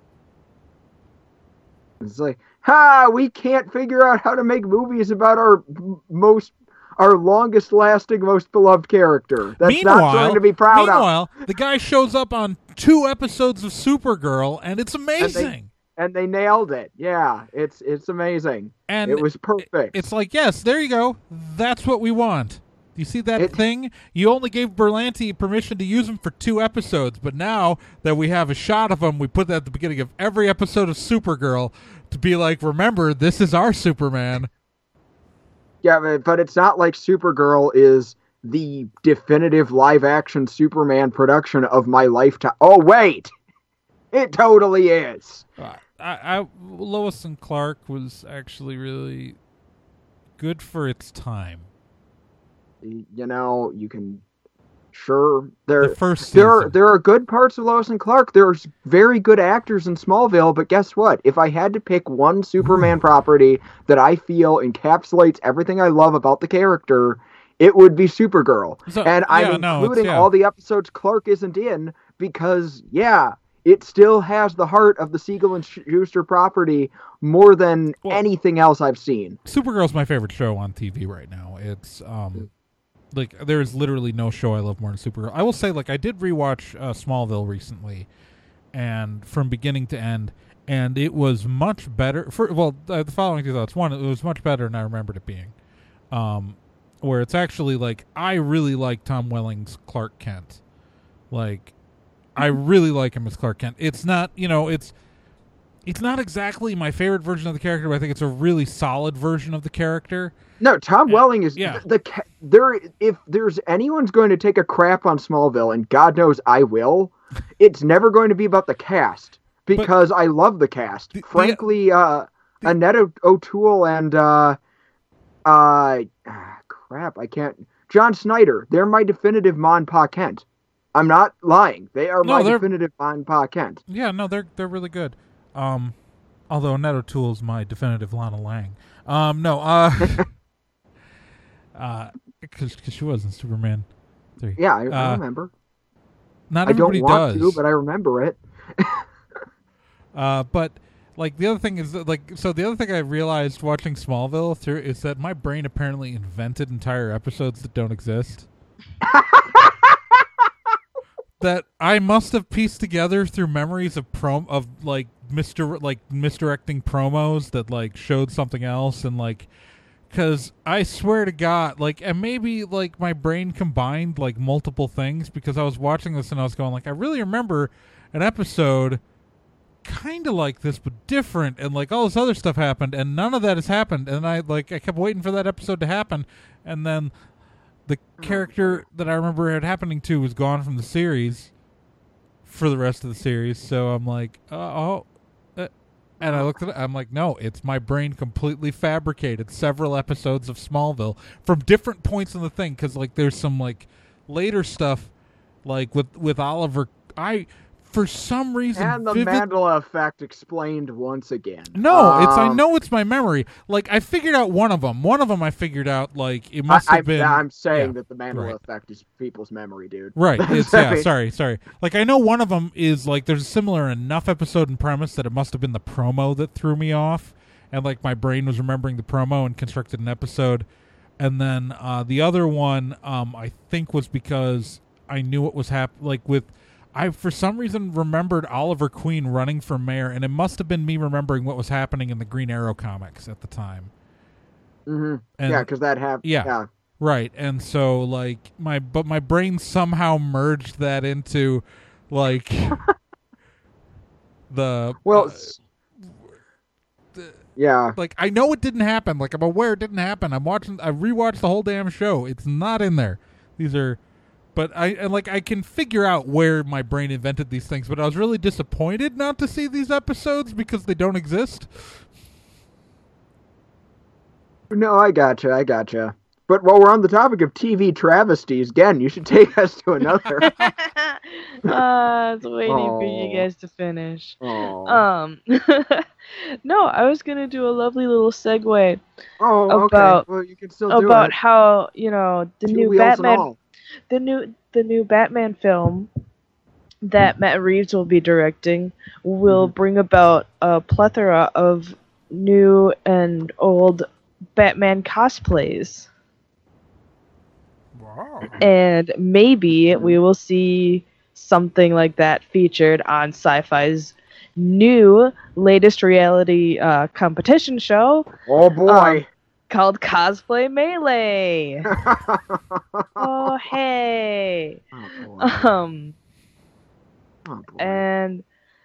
It's like, we can't figure out how to make movies about our longest lasting, most beloved character. That's not something to be proud of. Meanwhile, the guy shows up on 2 episodes of Supergirl, and it's amazing. And they nailed it. Yeah, it's amazing. And it was perfect. It's like, yes, there you go. That's what we want. You see that thing? You only gave Berlanti permission to use him for 2 episodes, but now that we have a shot of him, we put that at the beginning of every episode of Supergirl to be like, remember, this is our Superman. Yeah, but it's not like Supergirl is the definitive live-action Superman production of my lifetime. Oh, wait! It totally is. Lois and Clark was actually really good for its time. You know, you can... Sure, The first season. there are good parts of Lois and Clark. There's very good actors in Smallville, but guess what? If I had to pick one Superman property that I feel encapsulates everything I love about the character, it would be Supergirl. So- And yeah, I'm no, including it's- yeah. all the episodes Clark isn't in because, yeah, it still has the heart of the Siegel and Schuster property more than anything else I've seen. Supergirl's my favorite show on TV right now. It's like there's literally no show I love more than Supergirl. I will say, like, I did rewatch Smallville recently, and from beginning to end, and it was much better. The following two thoughts: one, it was much better than I remembered it being. Where it's actually like I really like Tom Welling's Clark Kent. Like, I really like him as Clark Kent. It's not, it's not exactly my favorite version of the character, but I think it's a really solid version of the character. No, Tom Welling is yeah. If there's anyone's going to take a crap on Smallville, and God knows I will, it's never going to be about the cast because I love the cast. Frankly, Annette O'Toole and John Snyder. They're my definitive Mon Pa Kent. I'm not lying. They are my definitive Mon Pa Kent. Yeah, no, they're really good. Although Annette O'Toole is my definitive Lana Lang. Because she was in Superman 3. Yeah, I remember. Not everybody does. I don't want to, but I remember it. But like the other thing is that, the other thing I realized watching Smallville is that my brain apparently invented entire episodes that don't exist. That I must have pieced together through memories of misdirecting promos that like showed something else, and like, because I swear to God, like, and maybe like my brain combined like multiple things, because I was watching this and I was going like, I really remember an episode kind of like this but different, and like all this other stuff happened and none of that has happened, and I kept waiting for that episode to happen, and then the character that I remember it happening to was gone from the series for the rest of the series. So I'm like, and I looked at it. I'm like, no, it's my brain completely fabricated several episodes of Smallville from different points in the thing. Because like, there's some like later stuff, like with Oliver. For some reason, and the Mandela effect explained once again. No, I know it's my memory. Like, I figured out one of them. One of them I figured out, like, it must have been... I'm saying that the Mandela effect is people's memory, dude. Right. Sorry. Like, I know one of them is, like, there's a similar enough episode and premise that it must have been the promo that threw me off. And, like, my brain was remembering the promo and constructed an episode. And then the other one, I think, was because I knew what was happening, like, I, for some reason, remembered Oliver Queen running for mayor, and it must have been me remembering what was happening in the Green Arrow comics at the time. Mm-hmm. Yeah, because that happened. Yeah, right. And so, like, my brain somehow merged that into, like, yeah. Like, I know it didn't happen. Like, I'm aware it didn't happen. I rewatched the whole damn show. It's not in there. These are... But I can figure out where my brain invented these things, but I was really disappointed not to see these episodes because they don't exist. No, I gotcha. But while we're on the topic of TV travesties, again, you should take us to another. I was waiting for you guys to finish. No, I was gonna do a lovely little segue. Okay. Well, you can still do about it. How the Two new wheels Batman. and all. The new Batman film that Matt Reeves will be directing will bring about a plethora of new and old Batman cosplays. Wow. And maybe we will see something like that featured on Sci-Fi's new latest reality competition show. Oh boy. Called Cosplay Melee. Oh, hey. Oh, boy. And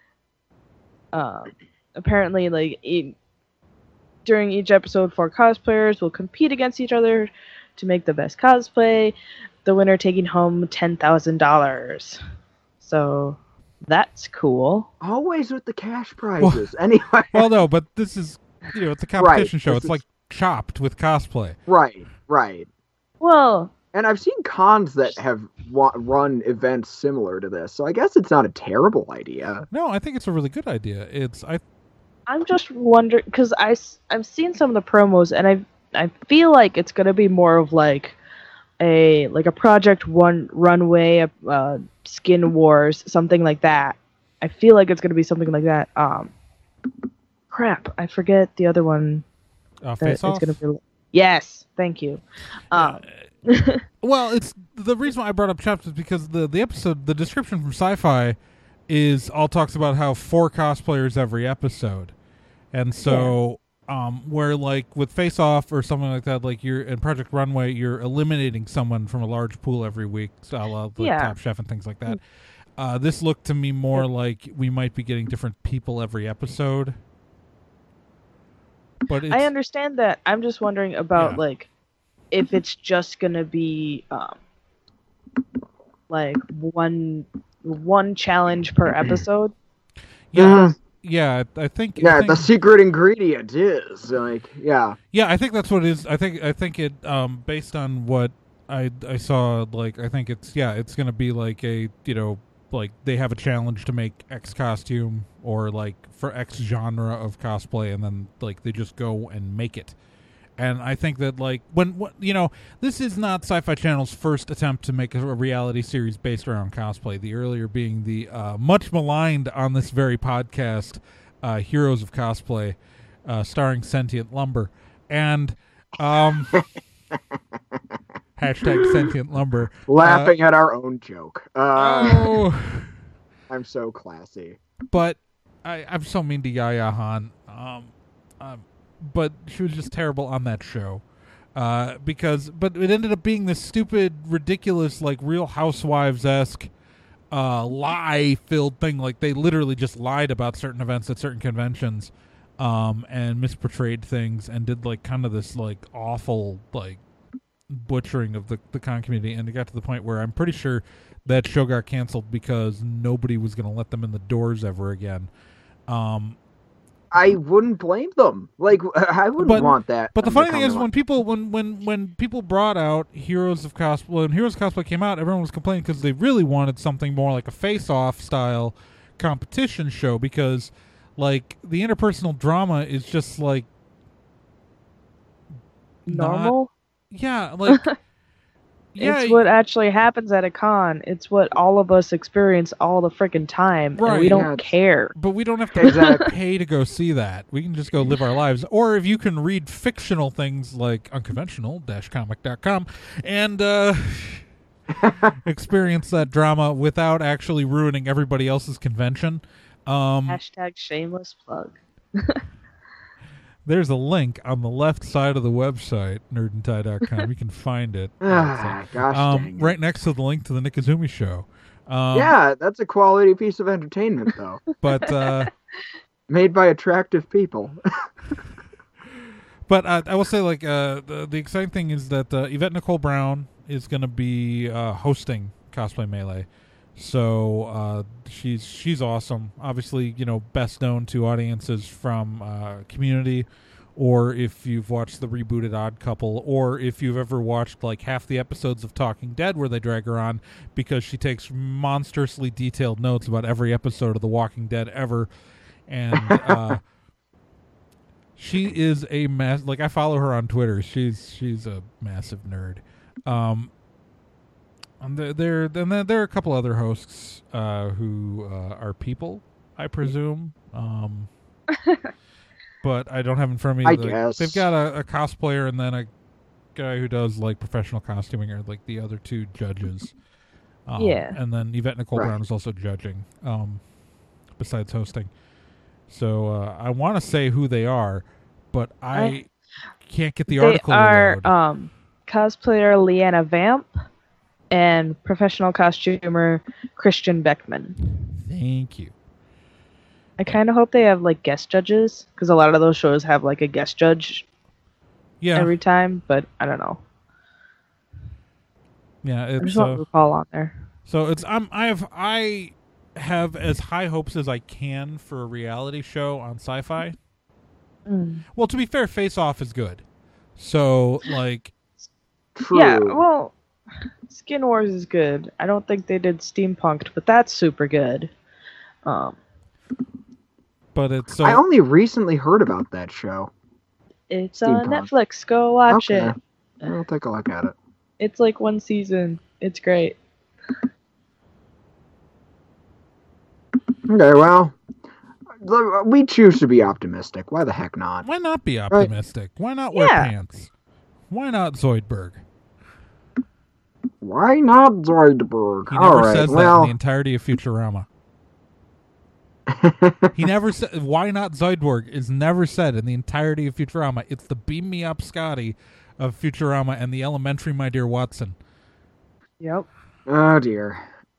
apparently, like, during each episode, 4 cosplayers will compete against each other to make the best cosplay, the winner taking home $10,000. So that's cool. Always with the cash prizes. Anyway. Well, no, but this is, it's a competition show. It's like Chopped with cosplay. Right. Well, and I've seen cons that have run events similar to this, so I guess it's not a terrible idea. No, I think it's a really good idea. I'm just wondering, because I've seen some of the promos, and I feel like it's gonna be more of like a Project One runway, Skin Wars, something like that. I feel like it's gonna be something like that. Crap, I forget the other one. Face Off? Yes, thank you. Well, it's the reason why I brought up Chopped is because the episode, the description from Sci-Fi is all talks about how 4 cosplayers every episode. And so where like with Face Off or something like that, like you're in Project Runway, you're eliminating someone from a large pool every week, so a la like Top Chef and things like that. This looked to me more like we might be getting different people every episode. But I understand that. I'm just wondering about like if it's just gonna be like one challenge per episode. Yeah, I think. Yeah, the secret ingredient is like, Yeah, I think that's what it is. I think it based on what I saw, like I think it's gonna be like a, you know, like they have a challenge to make X costume or like for X genre of cosplay, and then like they just go and make it. And I think that like when you know, this is not Sci-Fi Channel's first attempt to make a reality series based around cosplay. The earlier being the much maligned on this very podcast, Heroes of Cosplay, starring Sentient Lumber, and hashtag Sentient Lumber. Laughing at our own joke. I'm so classy. But I'm so mean to Yaya Han. But she was just terrible on that show. But it ended up being this stupid, ridiculous, like Real Housewives-esque lie-filled thing. Like they literally just lied about certain events at certain conventions, and misportrayed things and did like kind of this like awful like butchering of the con community. And it got to the point where I'm pretty sure that show got canceled because nobody was going to let them in the doors ever again. I wouldn't blame them. Like I wouldn't want that. But the funny thing is, when people brought out Heroes of Cosplay, when Heroes of Cosplay came out, everyone was complaining because they really wanted something more like a face-off style competition show, because like the interpersonal drama is just like normal. Like it's what actually happens at a con. It's what all of us experience all the freaking time, and we don't care. But we don't have to pay to go see that. We can just go live our lives. Or if you can read fictional things like unconventional-comic.com and experience that drama without actually ruining everybody else's convention. Hashtag shameless plug. There's a link on the left side of the website, nerdandtie.com. You can find it. Gosh dang it. Right next to the link to the Nick Izumi show. Yeah, that's a quality piece of entertainment, though. But made by attractive people. But I will say, like, the exciting thing is that Yvette Nicole Brown is going to be hosting Cosplay Melee. So she's awesome. Obviously, you know, best known to audiences from Community, or if you've watched the rebooted Odd Couple, or if you've ever watched like half the episodes of Talking Dead where they drag her on because she takes monstrously detailed notes about every episode of The Walking Dead ever. And she is a like I follow her on Twitter. She's a massive nerd. There are a couple other hosts who are people, I presume. But I don't have in front of me. I guess they've got a cosplayer and then a guy who does like professional costuming, or like the other two judges. And then Yvette Nicole Brown is also judging, besides hosting. So I want to say who they are, but I can't get the article. They are cosplayer Leanna Vamp and professional costumer Christian Beckman. Thank you. I kind of hope they have like guest judges, because a lot of those shows have like a guest judge every time, but I don't know. Yeah, it's I just want RuPaul on there. So it's I have as high hopes as I can for a reality show on Sci-Fi. Well, to be fair, Face Off is good. So like True. Yeah, well, Skin Wars is good. I don't think they did Steampunked, but that's super good. But it's I only recently heard about that show. It's on Netflix. Go watch it. I'll take a look at it. It's like one season. It's great. Okay, well, we choose to be optimistic. Why the heck not? Why not be optimistic? Right? Why not wear pants? Why not Zoidberg? Why not Zoidberg? He never says that in the entirety of Futurama. He never said, why not Zoidberg is never said in the entirety of Futurama. It's the beam me up Scotty of Futurama and the elementary My Dear Watson. Yep. Oh, dear.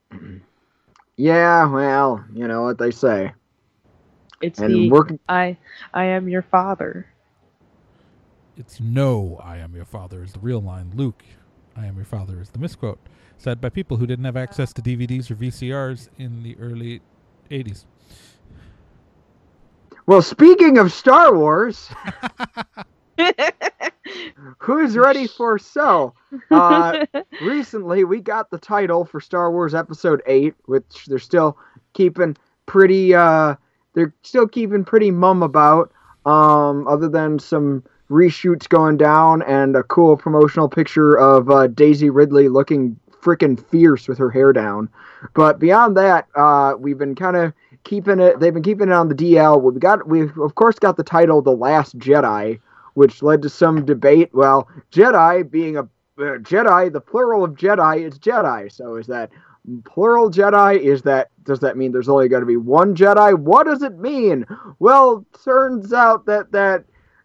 Yeah, well, you know what they say. It's And I am your father. It's no, I am your father is the real line. Luke, I am your father is the misquote. Said by people who didn't have access to DVDs or VCRs in the early 80s. Well, speaking of Star Wars, who's ready for recently we got the title for Star Wars Episode 8, which they're still keeping pretty mum about, other than some reshoots going down and a cool promotional picture of Daisy Ridley looking freaking fierce with her hair down. But beyond that, we've been kind of keeping it. They've been keeping it on the DL. We've of course got the title The Last Jedi, which led to some debate. Well, Jedi being a Jedi, the plural of Jedi is Jedi. So is that plural Jedi? Does that mean there's only going to be one Jedi? What does it mean? Well, turns out that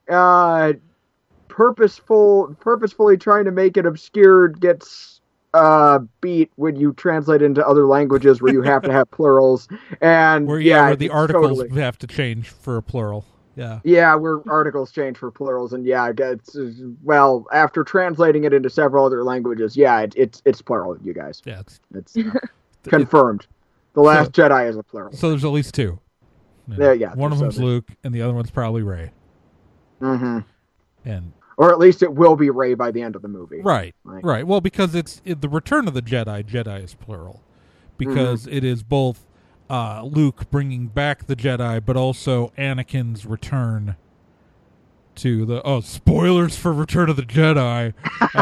purposefully trying to make it obscured gets beat when you translate into other languages where you have to have plurals, and where the articles have to change for a plural. Yeah, where articles change for plurals, and after translating it into several other languages, it's plural, you guys. Yeah, it's confirmed. The Last Jedi is a plural. So there's at least two. One of them's Luke, and the other one's probably Rey. Mm-hmm. Or at least it will be Rey by the end of the movie. Right, right. Well, because it's the Return of the Jedi. Jedi is plural. Because it is both Luke bringing back the Jedi, but also Anakin's return to the... Oh, spoilers for Return of the Jedi.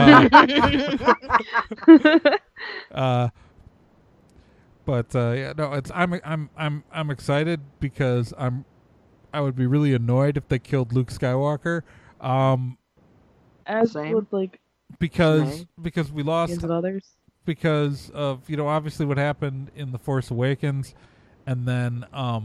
I'm excited because I would be really annoyed if they killed Luke Skywalker. Because we lost others. Because of obviously what happened in The Force Awakens, and then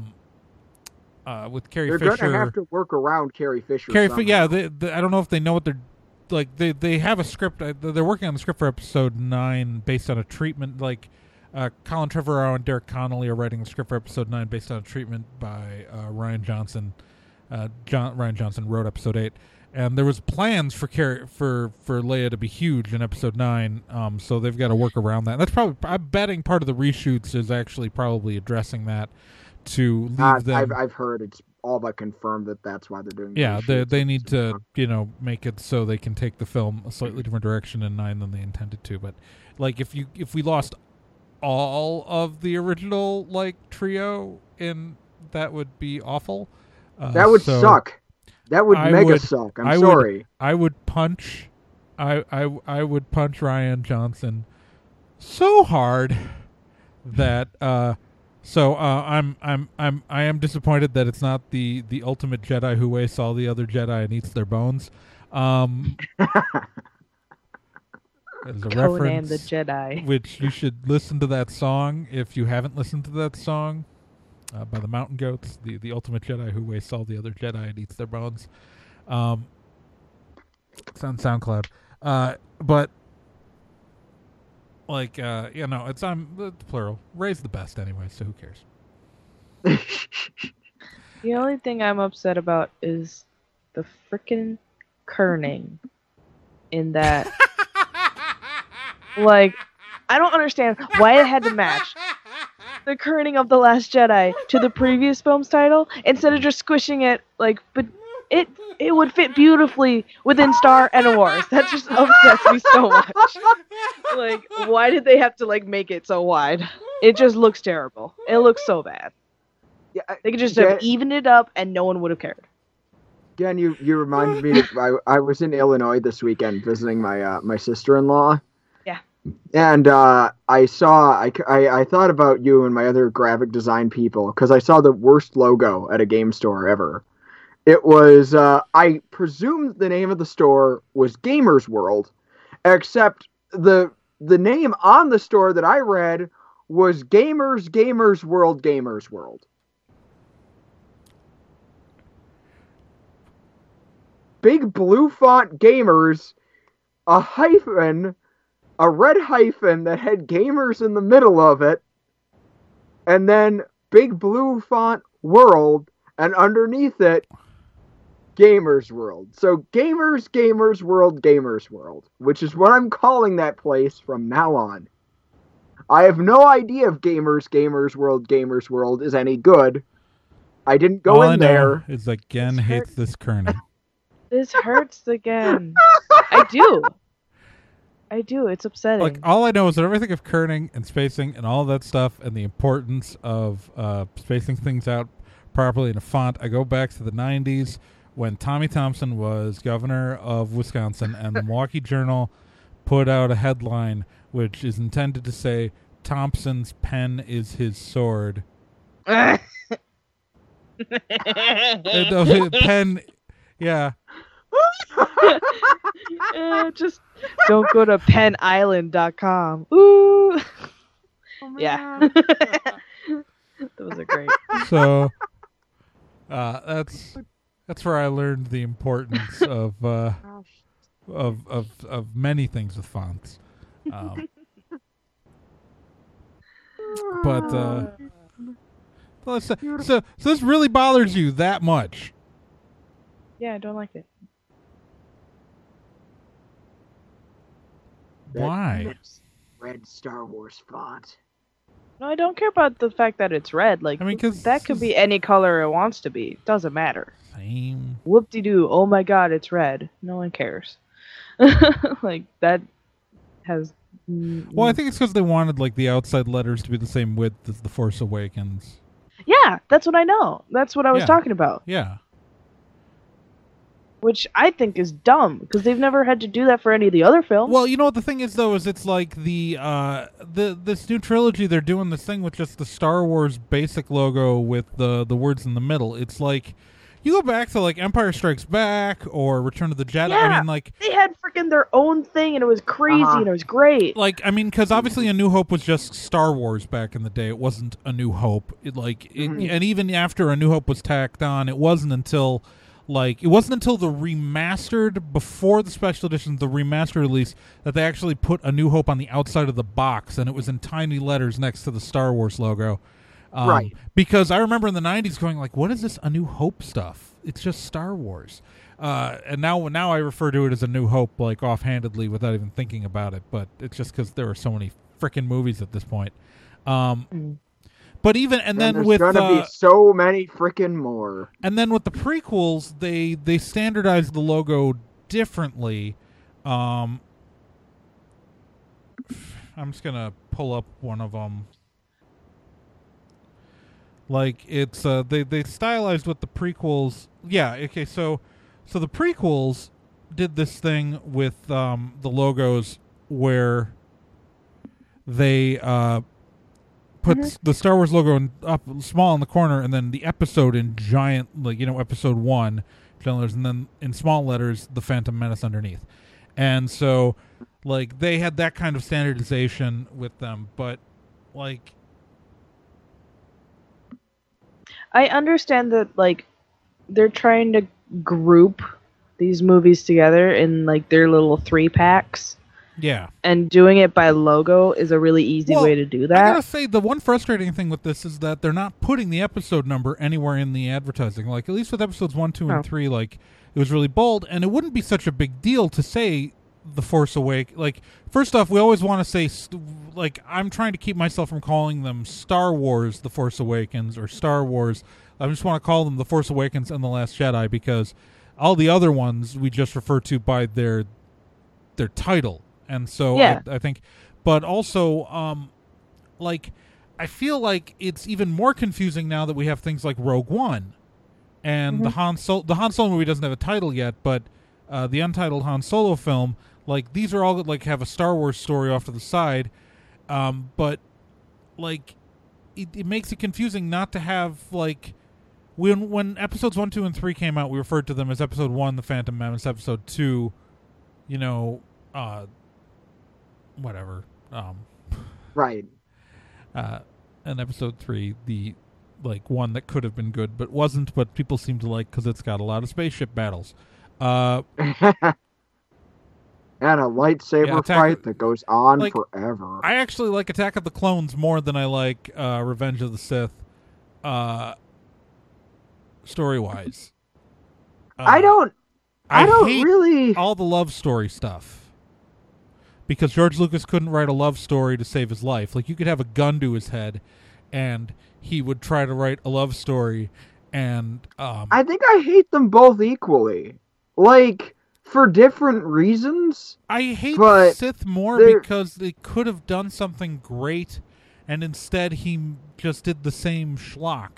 with Carrie Fisher, they're gonna have to work around Carrie Fisher. I don't know if they know what they're like. They have a script. They're working on the script for Episode 9 based on a treatment. Like Colin Trevorrow and Derek Connolly are writing the script for Episode 9 based on a treatment by Rian Johnson. Rian Johnson wrote Episode 8. And there was plans for Leia to be huge in Episode 9, so they've got to work around that. And that's probably, I'm betting part of the reshoots is actually probably addressing that to leave them. I've heard it's all but confirmed that that's why they're doing. Yeah, they need to make it so they can take the film a slightly different direction in 9 than they intended to. But like if we lost all of the original trio, that would be awful. That would suck. That would mega suck. I'm sorry. I would punch Rian Johnson so hard that I am disappointed that it's not the ultimate Jedi who wastes all the other Jedi and eats their bones. As a Conan reference, the Jedi. Which you should listen to that song if you haven't listened to that song. By the Mountain Goats, the ultimate Jedi who wastes all the other Jedi and eats their bones. It's on SoundCloud. But it's plural. Rey's the best anyway, so who cares? The only thing I'm upset about is the frickin' kerning in that. I don't understand why it had to match the kerning of The Last Jedi to the previous film's title instead of just squishing it but it would fit beautifully within Star and Wars. That just upsets me so much. Why did they have to make it so wide? It just looks terrible. It looks so bad. Yeah, they could just have evened it up and no one would have cared. Again, you reminded me I was in Illinois this weekend visiting my sister-in-law. Yeah. And I thought about you and my other graphic design people because I saw the worst logo at a game store ever. It was, I presume the name of the store was Gamers World, except the name on the store that I read was Gamers World. big blue font gamers, a hyphen, a red hyphen that had gamers in the middle of it, and then big blue font world, and underneath it, Gamers World. So Gamers World, which is what I'm calling that place from now on. I have no idea if Gamers World is any good. I didn't go All in I know there. is that Gen hates this kerning. This hurts again. I do. It's upsetting. Like, all I know is that everything of kerning and spacing and all that stuff and the importance of spacing things out properly in a font. I go back to the 90s when Tommy Thompson was governor of Wisconsin and the Milwaukee Journal put out a headline which is intended to say, Thompson's pen is his sword. Pen, yeah. Just don't go to penisland.com. Ooh. Yeah. Those are great. So that's where I learned the importance of many things with fonts. So this really bothers you that much? Yeah, I don't like it. Why? Red Star Wars font. No, I don't care about the fact that it's red. Like, I mean, 'cause that could be any color it wants to be. It doesn't matter. Same. Whoop-de-doo. Oh my god, it's red. No one cares. Like, that has... Well, I think it's because they wanted like the outside letters to be the same width as The Force Awakens. Yeah, that's what I know. That's what I was Yeah. talking about. Yeah. Which I think is dumb, because they've never had to do that for any of the other films. Well, you know what the thing is though, is it's like this new trilogy, they're doing this thing with just the Star Wars basic logo with the words in the middle. It's like you go back to like Empire Strikes Back or Return of the Jedi. Yeah, I mean, like they had freaking their own thing, and it was crazy, and it was great. like I mean, because obviously A New Hope was just Star Wars back in the day. It wasn't A New Hope. And even after A New Hope was tacked on, it wasn't until the remastered, before the special editions, the remastered release, that they actually put A New Hope on the outside of the box, and it was in tiny letters next to the Star Wars logo. Right. Because I remember in the 90s going like, what is this A New Hope stuff? It's just Star Wars. And now I refer to it as A New Hope, like offhandedly without even thinking about it, but it's just because there are so many frickin' movies at this point. But even and then there's with gonna be so many freaking more. and then with the prequels, they standardized the logo differently. I'm just gonna pull up one of them. Like it's they stylized with the prequels. Yeah, okay. So the prequels did this thing with the logos where they put the Star Wars logo up small in the corner, and then the episode in giant, like, you know, episode 1 giant letters, and then in small letters the Phantom Menace underneath. And so like they had that kind of standardization with them, but like I understand that, like, they're trying to group these movies together in, like, their little 3-packs. yeah. And doing it by logo is a really easy way to do I that. gotta say, the one frustrating thing with this is that they're not putting the episode number anywhere in the advertising. Like, at least with episodes 1, 2, and 3, like, it was really bold, and it wouldn't be such a big deal to say The Force Awakens. Like, first off, we always want to say, like, I'm trying to keep myself from calling them Star Wars The Force Awakens or Star Wars. I just want to call them The Force Awakens and The Last Jedi, because all the other ones we just refer to by their title. And so I think, but also, like, I feel like it's even more confusing now that we have things like Rogue One and the Han Solo movie doesn't have a title yet, but the untitled Han Solo film, like, these are all like have a Star Wars story off to the side, but like it makes it confusing not to have, like, when episodes 1, 2, and 3 came out, we referred to them as episode 1, The Phantom Menace, episode 2, you know, whatever, right, and episode 3, the, like, one that could have been good but wasn't, but people seem to like because it's got a lot of spaceship battles. And a lightsaber fight that goes on like, forever. I actually like Attack of the Clones more than I like Revenge of the Sith, story-wise. I don't hate really all the love story stuff. Because George Lucas couldn't write a love story to save his life. Like, you could have a gun to his head, and he would try to write a love story, and... I think I hate them both equally. Like... for different reasons. I hate Sith more because they could have done something great, and instead he just did the same schlock.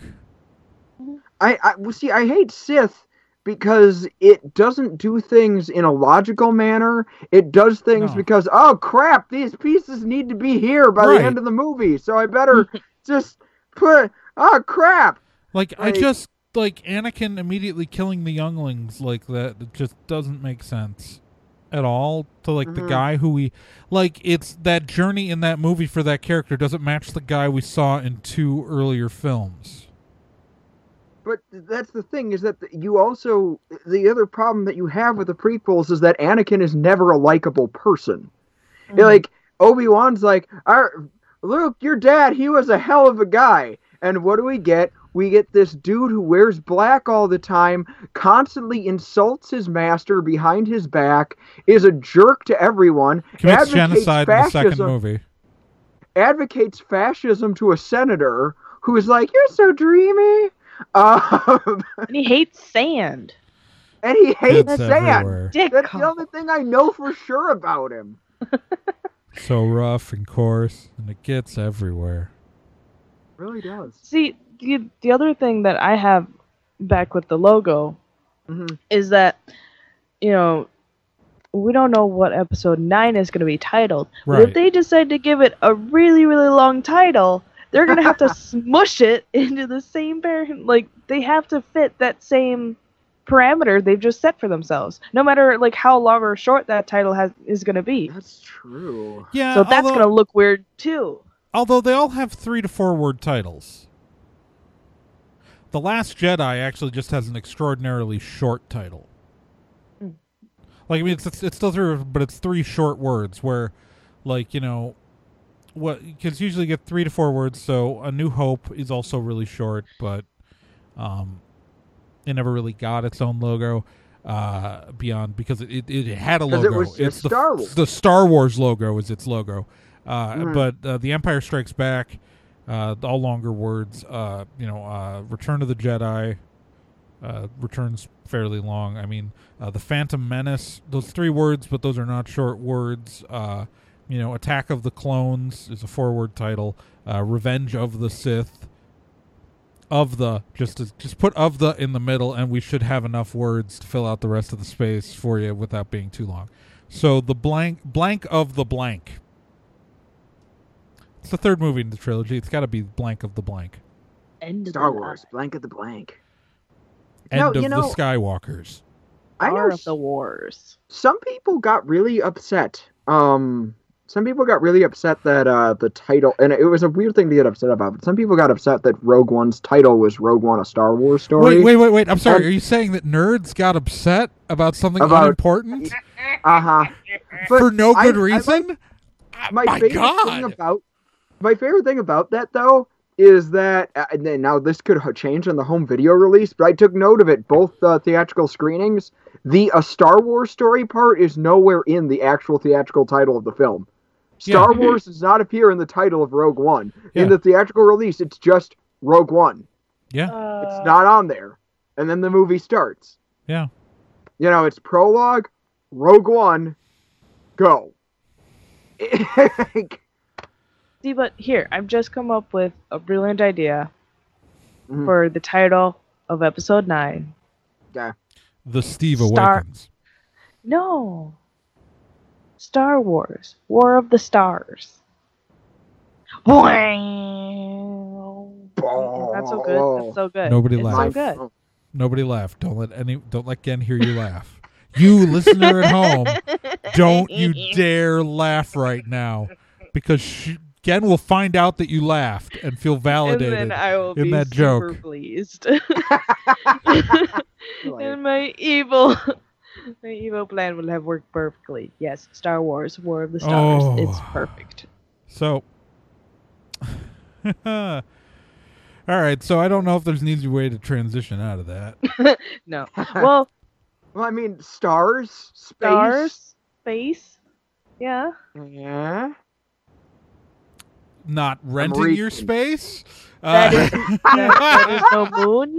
I hate Sith because it doesn't do things in a logical manner. It does things because, oh crap, these pieces need to be here by the end of the movie, so I better just put, oh crap. Like Anakin immediately killing the younglings like that, it just doesn't make sense at all to the guy who it's that journey in that movie for that character doesn't match the guy we saw in 2 earlier films. But that's the thing, is that the other problem that you have with the prequels is that Anakin is never a likable person. Like, Obi-Wan's like, Luke, your dad, he was a hell of a guy. And what do we get? We get this dude who wears black all the time, constantly insults his master behind his back, is a jerk to everyone, commits genocide in the second movie. Advocates fascism to a senator who is like, you're so dreamy. And he hates sand. And he hates sand. That's the only thing I know for sure about him. So rough and coarse, and it gets everywhere. It really does. See, the other thing that I have back with the logo is that, we don't know what episode 9 is going to be titled. Right. But if they decide to give it a really, really long title, they're going to have to smush it into the same like, they have to fit that same parameter they've just set for themselves. No matter, how long or short that title is going to be. That's true. Yeah. So that's going to look weird, too. Although they all have 3 to 4 word titles. The Last Jedi actually just has an extraordinarily short title. It's still 3, but it's 3 short words where, kids usually get 3 to 4 words, so A New Hope is also really short, but it never really got its own logo beyond, because it had a logo. It's Star Wars. The Star Wars logo is its logo. But The Empire Strikes Back, all longer words. Return of the Jedi returns fairly long. I mean, The Phantom Menace, those 3 words, but those are not short words. Attack of the Clones is a 4-word title. Revenge of the Sith. Just put of the in the middle, and we should have enough words to fill out the rest of the space for you without being too long. So the blank of the blank. It's the 3rd movie in the trilogy. It's got to be blank of the blank. Star Wars, blank of the blank. End of the Skywalkers. I know of the wars. Some people got really upset. Some people got really upset that the title, and it was a weird thing to get upset about, but some people got upset that Rogue One's title was Rogue One, a Star Wars story. Wait. I'm sorry. Are you saying that nerds got upset about something unimportant? For no good reason? My favorite thing about that, though, is that, now this could change on the home video release, but I took note of it, both theatrical screenings. The A Star Wars story part is nowhere in the actual theatrical title of the film. Star Wars does not appear in the title of Rogue One. Yeah. In the theatrical release, it's just Rogue One. Yeah. It's not on there. And then the movie starts. Yeah. It's prologue, Rogue One, go. See, but here, I've just come up with a brilliant idea for the title of episode 9. Yeah. The Steve Awakens. No. Star Wars. War of the Stars. Wow. That's so good. That's so good. Nobody laughed. So good. Nobody laughed. Don't let Gen hear you laugh. You listener at home, don't you dare laugh right now, because Gen will find out that you laughed and feel validated and then I will in be that super joke. Pleased. And my evil The evil plan will have worked perfectly. Yes, Star Wars, War of the Stars. Oh. It's perfect. So, all right. So I don't know if there's an easy way to transition out of that. No. Well, Well, I mean, stars, space. stars, space. Yeah. Yeah. Not renting your space. That is no moon.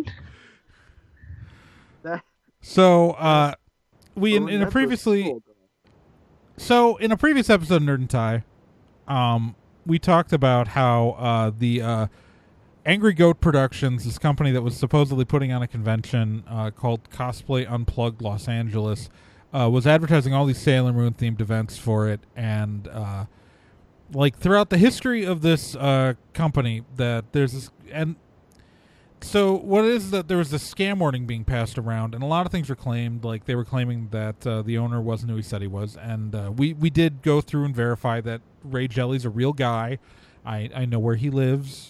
So we in a That's previously. cool. So, in a previous episode of Nerd and Tie, we talked about how the Angry Goat Productions, this company that was supposedly putting on a convention called Cosplay Unplugged Los Angeles, was advertising all these Sailor Moon themed events for it, and like throughout the history of this company, that there's this and. So what it is that there was this scam warning being passed around, and a lot of things were claimed. Like they were claiming that the owner wasn't who he said he was, and we did go through and verify that Ray Jelly's a real guy. I know where he lives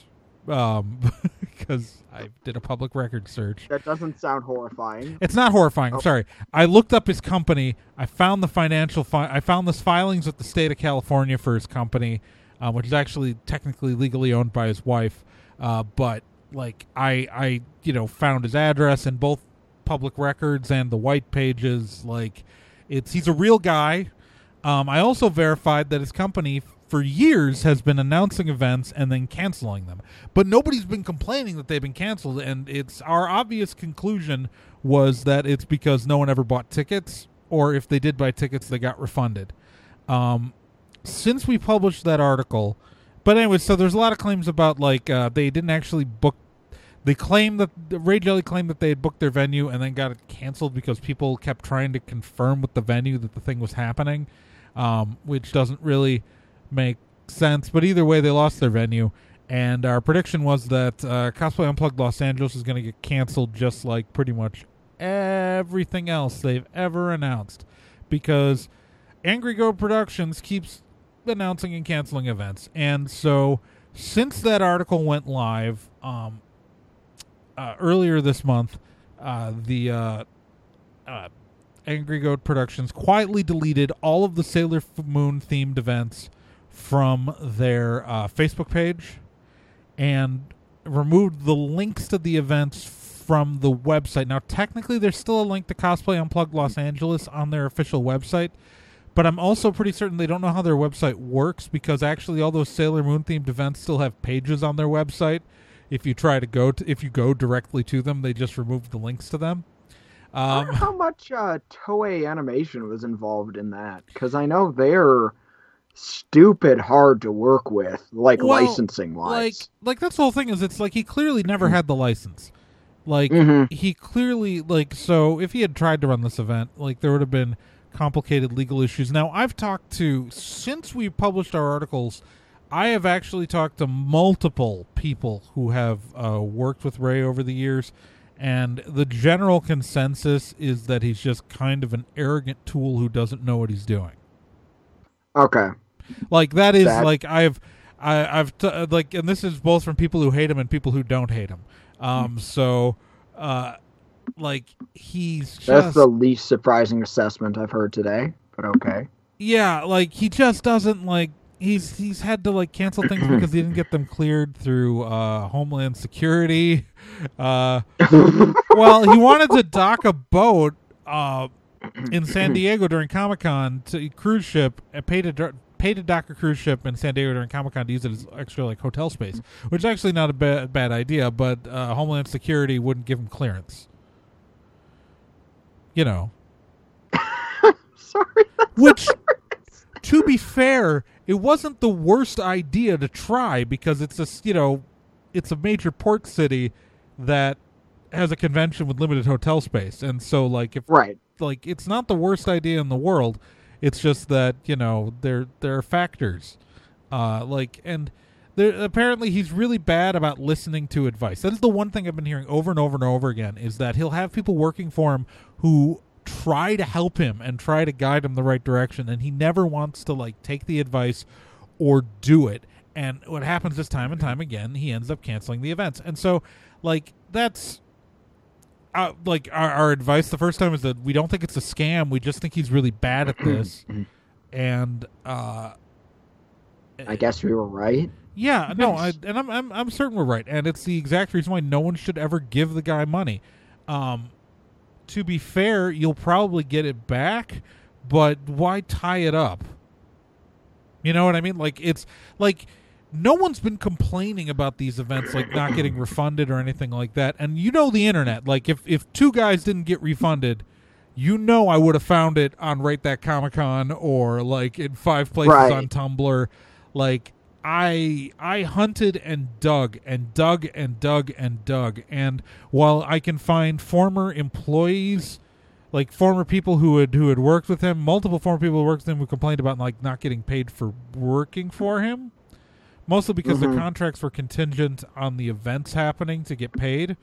because I did a public record search. That doesn't sound horrifying. It's not horrifying. I'm sorry. I looked up his company. I found the financial. I found this filings with the state of California for his company, which is actually technically legally owned by his wife, but. Like I found his address in both public records and the white pages. Like he's a real guy. I also verified that his company for years has been announcing events and then canceling them, but nobody's been complaining that they've been canceled. And it's our obvious conclusion was that it's because no one ever bought tickets, or if they did buy tickets, they got refunded. Since we published that article. But anyway, so there's a lot of claims about like they didn't actually book. They claimed that Ray Jelly claimed that they had booked their venue and then got it canceled because people kept trying to confirm with the venue that the thing was happening, which doesn't really make sense. But either way, they lost their venue, and our prediction was that Cosplay Unplugged Los Angeles is going to get canceled, just like pretty much everything else they've ever announced, because Angry Goat Productions keeps announcing and canceling events. And so since that article went live earlier this month, the Angry Goat Productions quietly deleted all of the Sailor Moon themed events from their Facebook page and removed the links to the events from the website. Now technically there's still a link to Cosplay Unplugged Los Angeles on their official website, but I'm also pretty certain they don't know how their website works, because actually all those Sailor Moon themed events still have pages on their website. If you if you go directly to them, they just removed the links to them. I wonder how much Toei Animation was involved in that, because I know they're stupid hard to work with, licensing wise. Like that's the whole thing. Is it's like he clearly never had the license. Like he clearly so if he had tried to run this event, like there would have been complicated legal issues. Now, I've talked to, since we published our articles, I have actually talked to multiple people who have worked with Ray over the years, and the general consensus is that he's just kind of an arrogant tool who doesn't know what he's doing. Okay. Like that is like I've and this is both from people who hate him and people who don't hate him. Like he's just, that's the least surprising assessment I've heard today, but okay. Yeah, like he just doesn't like he's had to like cancel things because he didn't get them cleared through Homeland Security. Well, he wanted to dock a boat in San Diego during Comic-Con to cruise ship and pay to dock a cruise ship in San Diego during Comic-Con to use it as extra like hotel space, which is actually not a bad idea, but Homeland Security wouldn't give him clearance. You know. Sorry. Which, to be fair, it wasn't the worst idea to try, because it's it's a major port city that has a convention with limited hotel space, and so it's not the worst idea in the world. It's just that there are factors, and there apparently he's really bad about listening to advice. That is the one thing I've been hearing over and over and over again, is that he'll have people working for him who try to help him and try to guide him the right direction, and he never wants to take the advice or do it. And what happens is time and time again, he ends up canceling the events. And so that's our advice the first time is that we don't think it's a scam. We just think he's really bad at this. And I guess we were right. Yeah, no, I'm certain we're right, and it's the exact reason why no one should ever give the guy money. To be fair, you'll probably get it back, but why tie it up? You know what I mean? Like, it's like no one's been complaining about these events, like not getting refunded or anything like that. And you know the internet, like if two guys didn't get refunded, you know I would have found it on Rate That Comic Con or like in 5 places on Tumblr. Like, I hunted and dug and dug and dug and dug, and while I can find former employees, like former people who had worked with him, multiple former people who worked with him who complained about like not getting paid for working for him, mostly because the contracts were contingent on the events happening to get paid.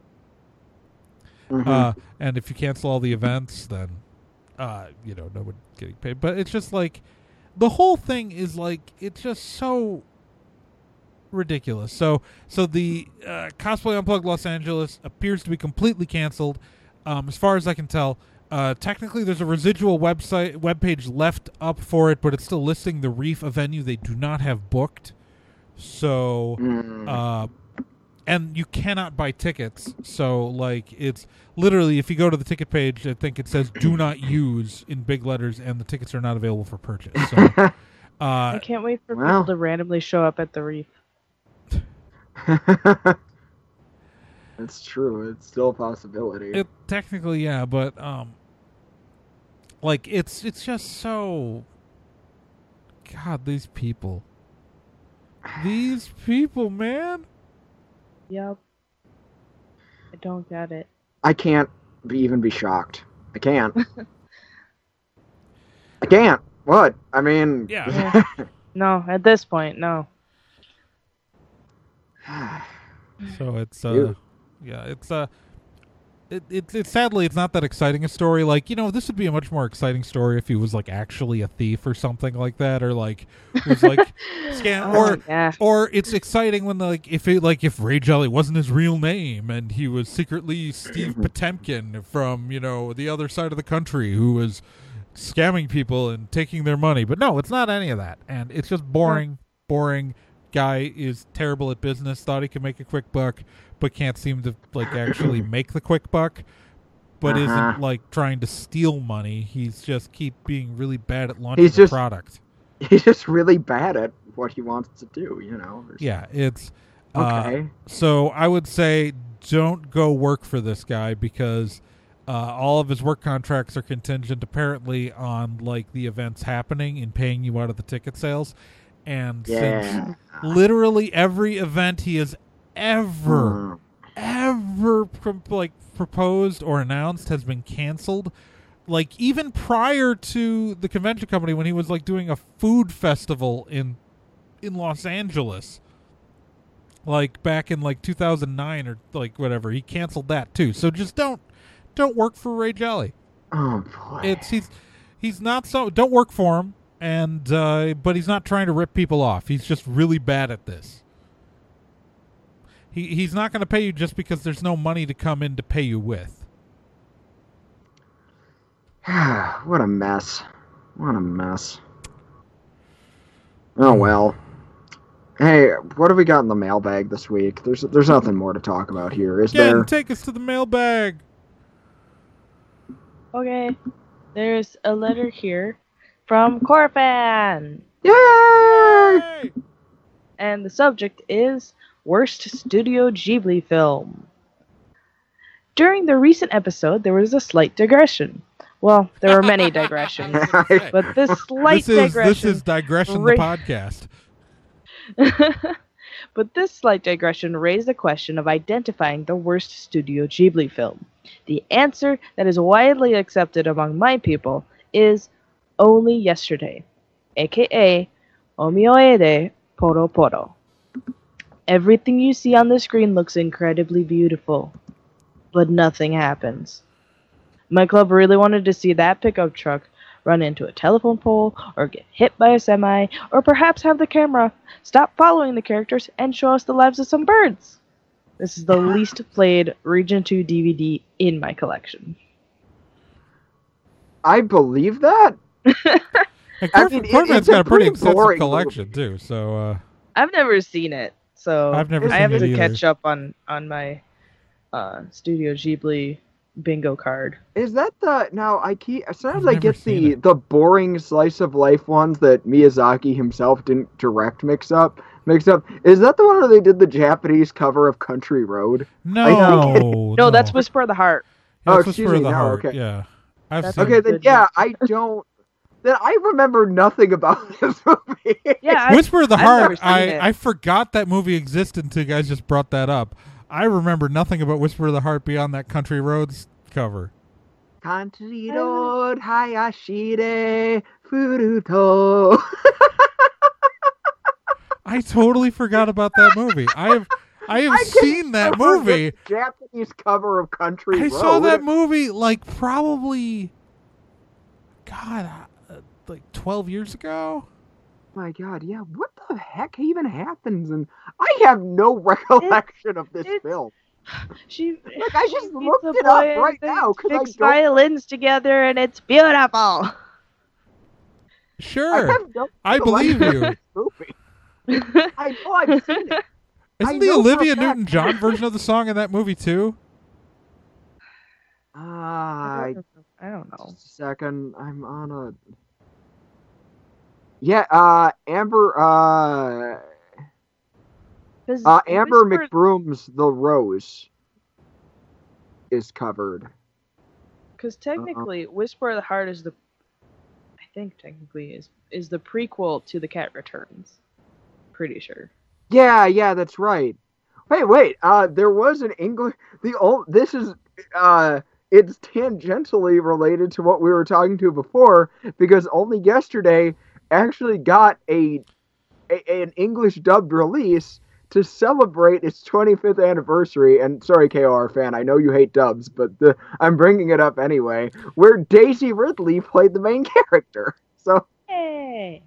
And if you cancel all the events, then no one getting paid. But it's just like, the whole thing is like, it's just so ridiculous. So the Cosplay Unplugged Los Angeles appears to be completely canceled. As far as I can tell, technically there's a residual webpage left up for it, but it's still listing the Reef, a venue they do not have booked. So, and you cannot buy tickets. So, like, it's literally, if you go to the ticket page, I think it says "Do not use" in big letters, and the tickets are not available for purchase. So, I can't wait for people to randomly show up at the Reef. It's true. It's still a possibility. It technically, yeah, but like it's just so. God, these people, man. Yep. I don't get it. I can't even be shocked. I can't. I can't. What? I mean... Yeah. No, at this point, no. So it's, it's sadly, it's not that exciting a story. Like, this would be a much more exciting story if he was like actually a thief or something like that, or like was like scam, or it's exciting when if Ray Jelly wasn't his real name and he was secretly Steve Potemkin from the other side of the country who was scamming people and taking their money. But no, it's not any of that, and it's just boring. Guy is terrible at business. Thought he could make a quick buck, but can't seem to like actually make the quick buck. But isn't like trying to steal money. He's just keep being really bad at launching the product. He's just really bad at what he wants to do. Yeah, it's okay. So I would say don't go work for this guy because all of his work contracts are contingent apparently on like the events happening and paying you out of the ticket sales. And since literally every event he has ever proposed or announced has been canceled, like even prior to the convention company when he was like doing a food festival in Los Angeles, like back in like 2009 or like whatever, he canceled that too. So just don't work for Ray Jelly. Oh boy, he's not so. Don't work for him. And but he's not trying to rip people off. He's just really bad at this. He's not going to pay you just because there's no money to come in to pay you with. What a mess. Oh well. Hey, what have we got in the mailbag this week? There's nothing more to talk about here, is there? Take us to the mailbag. Okay. There's a letter here from Corfan. Yay! And the subject is Worst Studio Ghibli Film. During the recent episode, there was a slight digression. Well, there were many digressions, but this digression... This is Digression the podcast. But this slight digression raised the question of identifying the worst Studio Ghibli film. The answer that is widely accepted among my people is Only Yesterday, aka Omioede Poro Poro. Everything you see on the screen looks incredibly beautiful, but nothing happens. My club really wanted to see that pickup truck run into a telephone pole, or get hit by a semi, or perhaps have the camera stop following the characters and show us the lives of some birds. This is the least played Region 2 DVD in my collection. I believe that. And I mean, Corman's it's a got a pretty pretty extensive boring collection movie. too. So I've never seen it, so I've never I seen have it to either. catch up on my Studio Ghibli bingo card. Is that the now? Sometimes I've I never get seen the boring slice of life ones that Miyazaki himself didn't direct mix up. Is that the one where they did the Japanese cover of Country Road? no, No, that's Whisper of the Heart. Yeah, Oh, that's excuse Whisper of me, the no, Heart. okay. Yeah, I've That's seen. Okay, then Good yeah, movie. I don't. Then I remember nothing about this movie. Yeah, Whisper of the I've never Heart. seen it. I forgot that movie existed until you guys just brought that up. I remember nothing about Whisper of the Heart beyond that Country Roads cover. Country Road, Hayashide, Furuto. I totally forgot about that movie. I have seen that Cover movie. the Japanese cover of Country I Road. saw that movie like probably, God, like 12 years ago. My God, yeah. What the heck even happens? And I have no recollection of this it's- film. She I just she looked meets a it up boy right and now, they 'cause I fix don't- violins together, and it's beautiful. Sure, have no I believe recollection you. of this movie. I know I've seen it. I Isn't the know for a Olivia fact. Newton-John version of the song in that movie too? I I don't know. Just a second. I'm on a. Yeah, Amber. 'Cause Amber Whisper- McBroom's "The Rose" is covered. Because technically, Whisper of the Heart is I think technically is the prequel to The Cat Returns. Pretty sure. Yeah, that's right. Wait. There was an English. This is it's tangentially related to what we were talking to before, because Only Yesterday actually got an English dubbed release to celebrate its 25th anniversary. And sorry, KOR fan, I know you hate dubs, but I'm bringing it up anyway. Where Daisy Ridley played the main character. So Hey.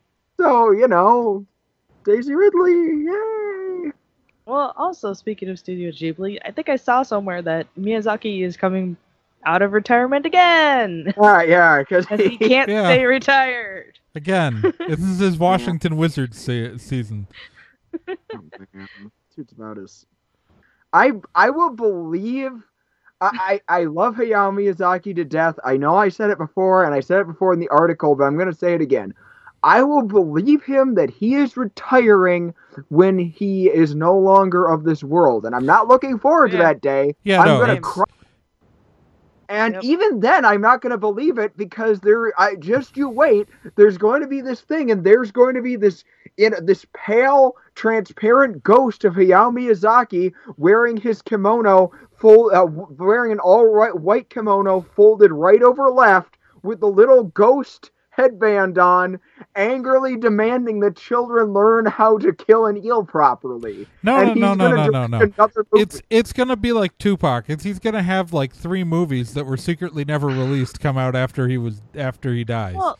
Daisy Ridley, yay! Well, also speaking of Studio Ghibli, I think I saw somewhere that Miyazaki is coming out of retirement again. Yeah, because Because he can't Yeah. stay retired. Again, this is his Washington Wizards season. Oh, man. Dude's about as I will believe. I love Hayao Miyazaki to death. I know I said it before, and I said it before in the article, but I'm going to say it again. I will believe him that he is retiring when he is no longer of this world, and I'm not looking forward to Yeah. that day. Yeah, I'm no, going to it's- cry. And Yep. even then, I'm not going to believe it, because just you wait. There's going to be this thing, and there's going to be this pale, transparent ghost of Hayao Miyazaki wearing his kimono, wearing an white kimono folded right over left, with the little ghost headband on, angrily demanding that children learn how to kill an eel properly. No. Another movie. It's gonna be like Tupac. He's gonna have like 3 movies that were secretly never released come out after he dies. Well,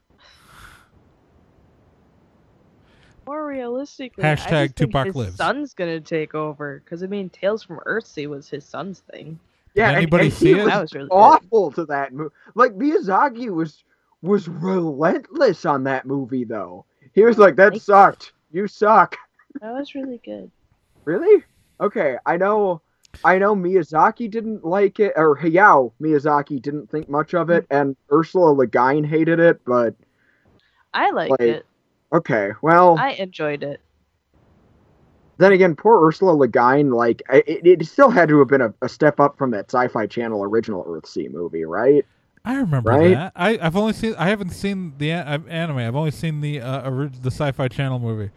more realistically, Hashtag I just think Tupac his lives. son's gonna take over. Because Tales from Earthsea was his son's thing. Yeah, Did anybody and see he it? was That was really good. awful to that movie. Like, Miyazaki was relentless on that movie, though. He was like, "That sucked. You suck." That was really good. Really? Okay, I know Miyazaki didn't like it, or Hayao Miyazaki didn't think much of it, and Ursula Le Guin hated it, but I liked it. okay, well, I enjoyed it. then again, poor Ursula Le Guin, like, it still had to have been a step up from that Sci-Fi Channel original Earthsea movie, right? I remember Right? that. I haven't seen the anime. I've only seen the Sci-Fi Channel movie.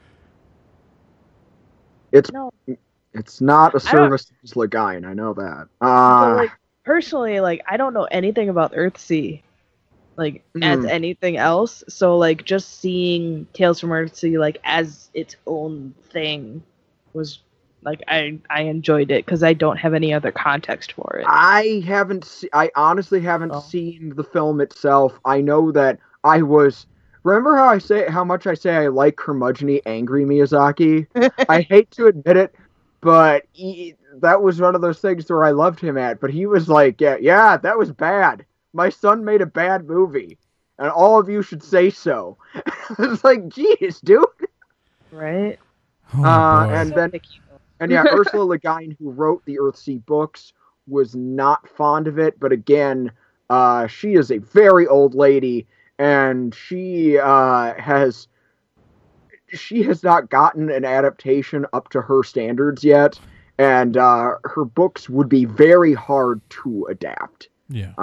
No. It's not a I don't- service to Le Guin, I know that. But, personally, I don't know anything about Earthsea, as anything else. So, just seeing Tales from Earthsea, as its own thing was, I enjoyed it because I don't have any other context for it. I honestly haven't Oh. seen the film itself. I know that I was. Remember how much I say I like curmudgeon angry Miyazaki? I hate to admit it, but that was one of those things where I loved him at, but he was like, yeah, that was bad. My son made a bad movie, and all of you should say so. It's like, geez, dude. Right? Oh, and So then, picky. and yeah, Ursula Le Guin, who wrote the Earthsea books, was not fond of it. But again, she is a very old lady, and she has not gotten an adaptation up to her standards yet, and her books would be very hard to adapt. yeah.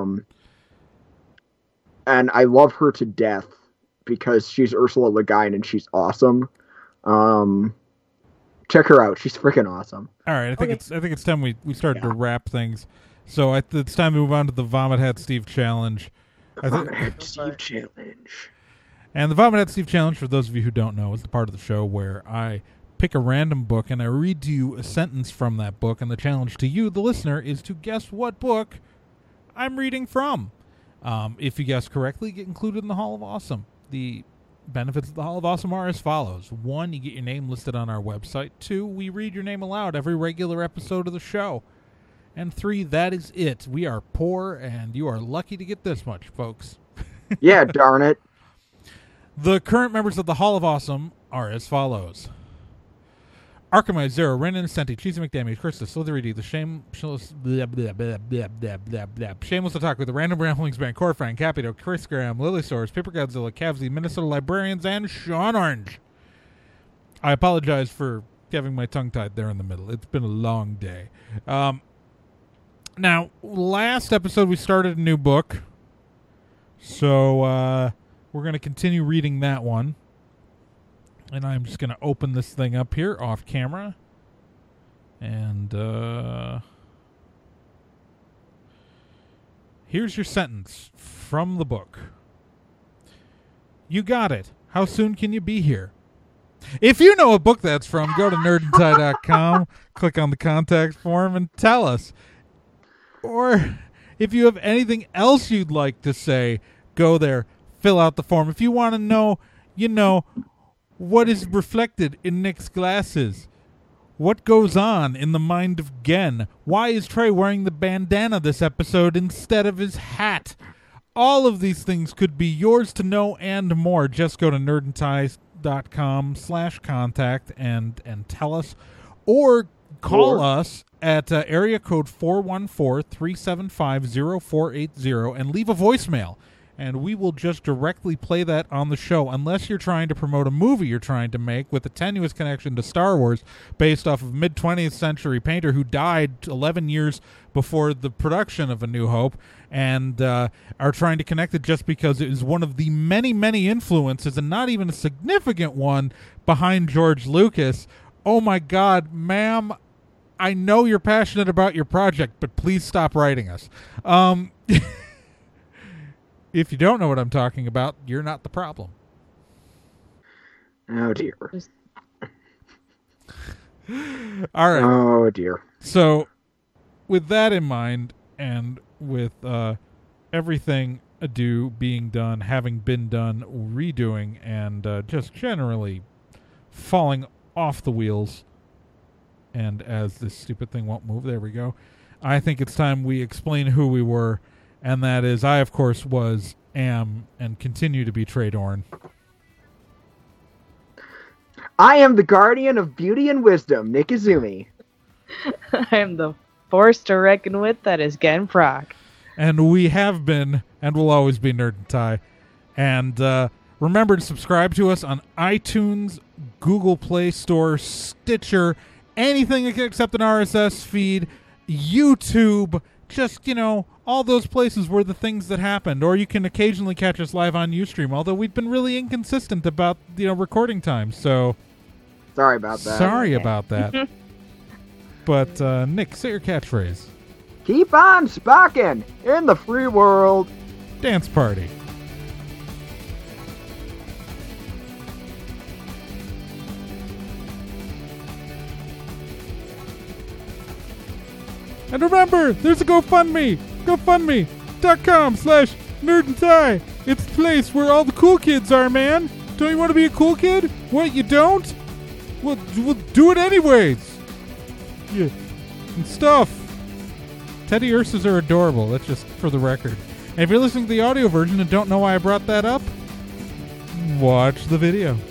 And I love her to death because she's Ursula Le Guin and she's awesome. Check her out; she's freaking awesome. All right, I think it's time we started to wrap things. So it's time to move on to the Vomit Hat Steve challenge. Steve challenge. And the Vomit Hat Steve challenge, for those of you who don't know, is the part of the show where I pick a random book and I read to you a sentence from that book, and the challenge to you, the listener, is to guess what book I'm reading from. If you guess correctly, get included in the Hall of Awesome. The benefits of the Hall of Awesome are as follows. 1, you get your name listed on our website. 2, we read your name aloud every regular episode of the show. And 3, that is it. We are poor, and you are lucky to get this much, folks. Yeah, darn it. The current members of the Hall of Awesome are as follows. Archimide, Zero, Renan, Senti, Cheesy McDamage, Christus, Slithery D, the Shameless Otaku, the Random Ramblings Band, Corfran, Capito, Chris Graham, Lilysaurus, Paper Godzilla, Cavsy, Minnesota Librarians, and Sean Orange. I apologize for having my tongue tied there in the middle. It's been a long day. Now, last episode we started a new book, so we're going to continue reading that one. And I'm just going to open this thing up here off camera. And here's your sentence from the book. You got it. How soon can you be here? If you know what book that's from, go to nerdandtie.com, click on the contact form, and tell us. Or if you have anything else you'd like to say, go there, fill out the form. If you want to know, what is reflected in Nick's glasses? What goes on in the mind of Gen? Why is Trey wearing the bandana this episode instead of his hat? All of these things could be yours to know and more. Just go to nerdandties.com/contact and tell us. Or call us at area code 414-375-0480 and leave a voicemail. And we will just directly play that on the show, unless you're trying to promote a movie you're trying to make with a tenuous connection to Star Wars based off of mid-20th century painter who died 11 years before the production of A New Hope, and are trying to connect it just because it is one of the many, many influences, and not even a significant one, behind George Lucas. Oh my God, ma'am, I know you're passionate about your project, but please stop writing us. If you don't know what I'm talking about, you're not the problem. Oh, dear. All right. Oh, dear. So, with that in mind, and with everything ado being done, having been done, redoing, and just generally falling off the wheels, and as this stupid thing won't move, there we go, I think it's time we explain who we were. And that is, I, of course, am, and continue to be Trey Dorn. I am the guardian of beauty and wisdom, Nick Izumi. I am the force to reckon with, that is Gen Proc. And we have been, and will always be, Nerd and Tie. And remember to subscribe to us on iTunes, Google Play Store, Stitcher, anything except an RSS feed, YouTube, just, all those places were the things that happened. Or you can occasionally catch us live on Ustream, although we've been really inconsistent about, recording times. So sorry about that. Sorry about that. But, Nick, say your catchphrase. Keep on spocking in the free world. Dance party. And remember, there's a GoFundMe. GoFundMe.com/nerdandtie. It's the place where all the cool kids are, man. Don't you want to be a cool kid? What, you don't? Well, do it anyways. and stuff. Teddy Ursas are adorable. That's just for the record. And if you're listening to the audio version and don't know why I brought that up, watch the video.